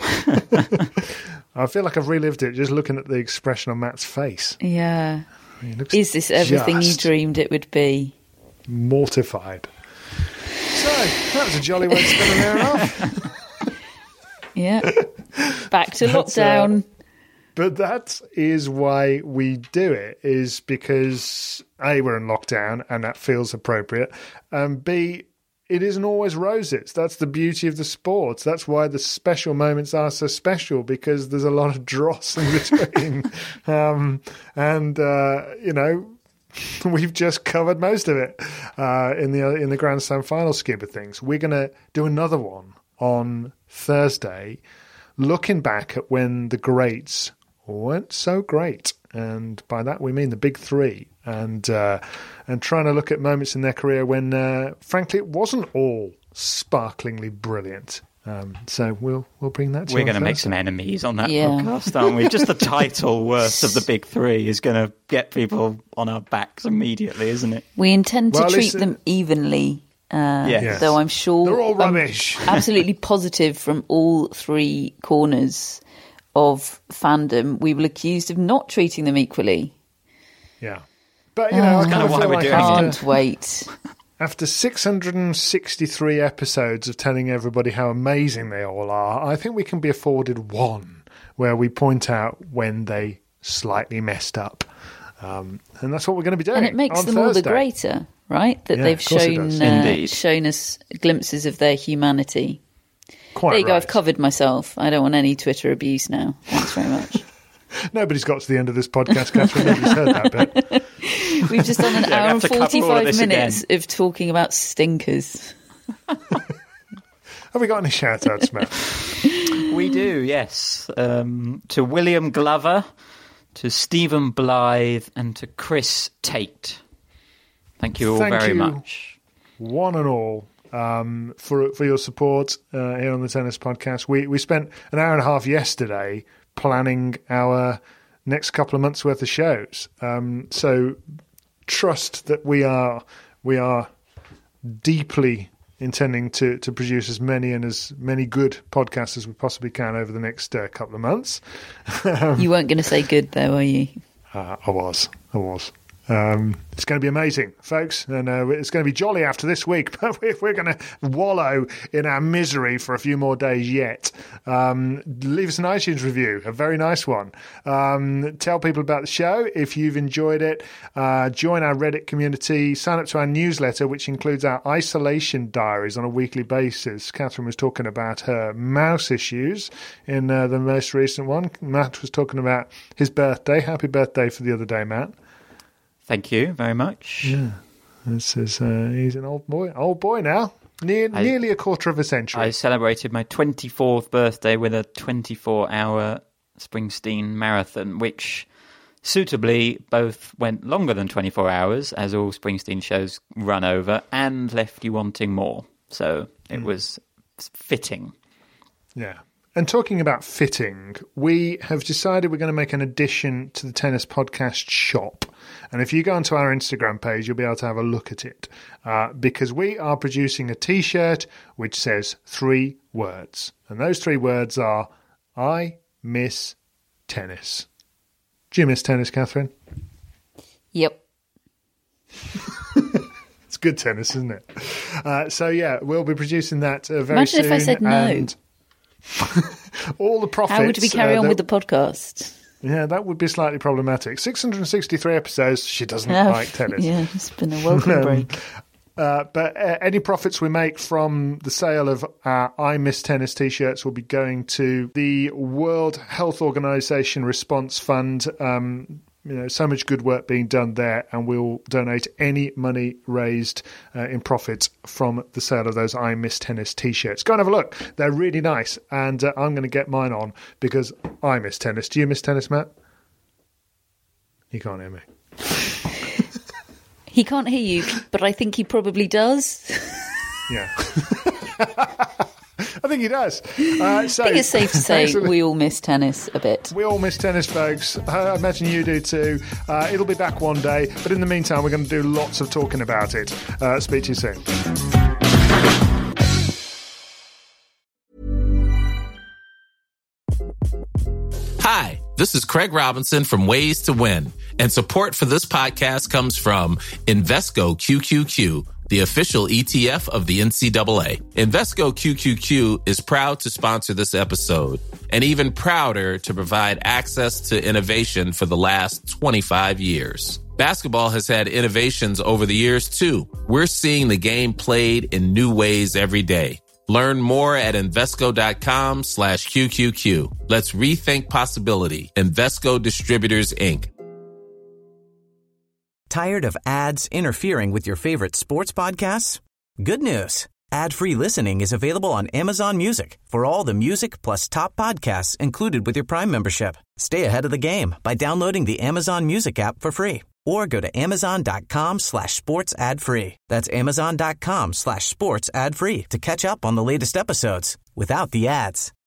I feel like I've relived it just looking at the expression on Matt's face. Yeah. Is this everything you dreamed it would be? Mortified. So, that was a jolly way to spend an hour and a half. Yeah. Back to lockdown. But that is why we do it, is because A, we're in lockdown and that feels appropriate, and B, it isn't always roses. That's the beauty of the sport. That's why the special moments are so special, because there's a lot of dross in between. We've just covered most of it in the Grand Slam final scheme of things. We're going to do another one on Thursday, looking back at when the greats weren't so great. And by that we mean the big three, and trying to look at moments in their career when, frankly, it wasn't all sparklingly brilliant. So we'll bring that to you. We're going to make some enemies on that podcast, aren't we? Just the title worst of the big three is going to get people on our backs immediately, isn't it? We intend to treat them evenly, though I'm sure they're all rubbish. Absolutely positive from all three corners of fandom, we were accused of not treating them equally. Yeah. But, I kind of feel like I can't wait. After 663 episodes of telling everybody how amazing they all are, I think we can be afforded one where we point out when they slightly messed up. And that's what we're going to be doing. And it makes them Thursday. all the greater, right? That they've shown us glimpses of their humanity. Quite there you go, right. I've covered myself. I don't want any Twitter abuse now. Thanks very much. Nobody's got to the end of this podcast, Catherine. Nobody's heard that bit. We've just done an hour and 45 minutes of talking about stinkers. Have we got any shout-outs, Matt? We do, yes. To William Glover, to Stephen Blythe, and to Chris Tate. Thank you all very much. One and all. For your support here on the Tennis Podcast. We spent an hour and a half yesterday planning our next couple of months' worth of shows. So trust that we are deeply intending to produce as many good podcasts as we possibly can over the next couple of months. You weren't going to say good, though, were you? I was. It's going to be amazing, folks, and it's going to be jolly after this week, but we're going to wallow in our misery for a few more days yet. Leave us an iTunes review, a very nice one. Tell people about the show if you've enjoyed it. Join our Reddit community. Sign up to our newsletter, which includes our isolation diaries on a weekly basis. Catherine was talking about her mouse issues in the most recent one. Matt was talking about his birthday. Happy birthday for the other day, Matt. Thank you very much. Yeah, this is he's an old boy now, nearly a quarter of a century. I celebrated my 24th birthday with a 24-hour Springsteen marathon, which suitably both went longer than 24 hours, as all Springsteen shows run over, and left you wanting more. So it was fitting. Yeah. And talking about fitting, we have decided we're going to make an addition to the Tennis Podcast shop. And if you go onto our Instagram page, you'll be able to have a look at it. Because we are producing a T-shirt which says 3 words. And those 3 words are, I miss tennis. Do you miss tennis, Catherine? Yep. It's good tennis, isn't it? So, yeah, we'll be producing that very soon. Imagine if I said no. All the profits. How would we carry on with the podcast? Yeah, that would be slightly problematic. 663 episodes, she doesn't like tennis. Yeah, it's been a welcome break. But any profits we make from the sale of our I Miss Tennis t-shirts will be going to the World Health Organization Response Fund. So much good work being done there, and we'll donate any money raised in profit from the sale of those I Miss Tennis t-shirts. Go and have a look. They're really nice, and I'm going to get mine on because I miss tennis. Do you miss tennis, Matt? You can't hear me. He can't hear you, but I think he probably does. Yeah. I think he does. I think it's safe to say we all miss tennis a bit. We all miss tennis, folks. I imagine you do too. It'll be back one day, but in the meantime, we're going to do lots of talking about it. Speak to you soon. Hi, this is Craig Robinson from Ways to Win, and support for this podcast comes from Invesco QQQ, the official ETF of the NCAA. Invesco QQQ is proud to sponsor this episode, and even prouder to provide access to innovation for the last 25 years. Basketball has had innovations over the years, too. We're seeing the game played in new ways every day. Learn more at Invesco.com/QQQ. Let's rethink possibility. Invesco Distributors, Inc. Tired of ads interfering with your favorite sports podcasts? Good news. Ad-free listening is available on Amazon Music for all the music plus top podcasts included with your Prime membership. Stay ahead of the game by downloading the Amazon Music app for free or go to Amazon.com/sports ad free. That's Amazon.com/sports ad free to catch up on the latest episodes without the ads.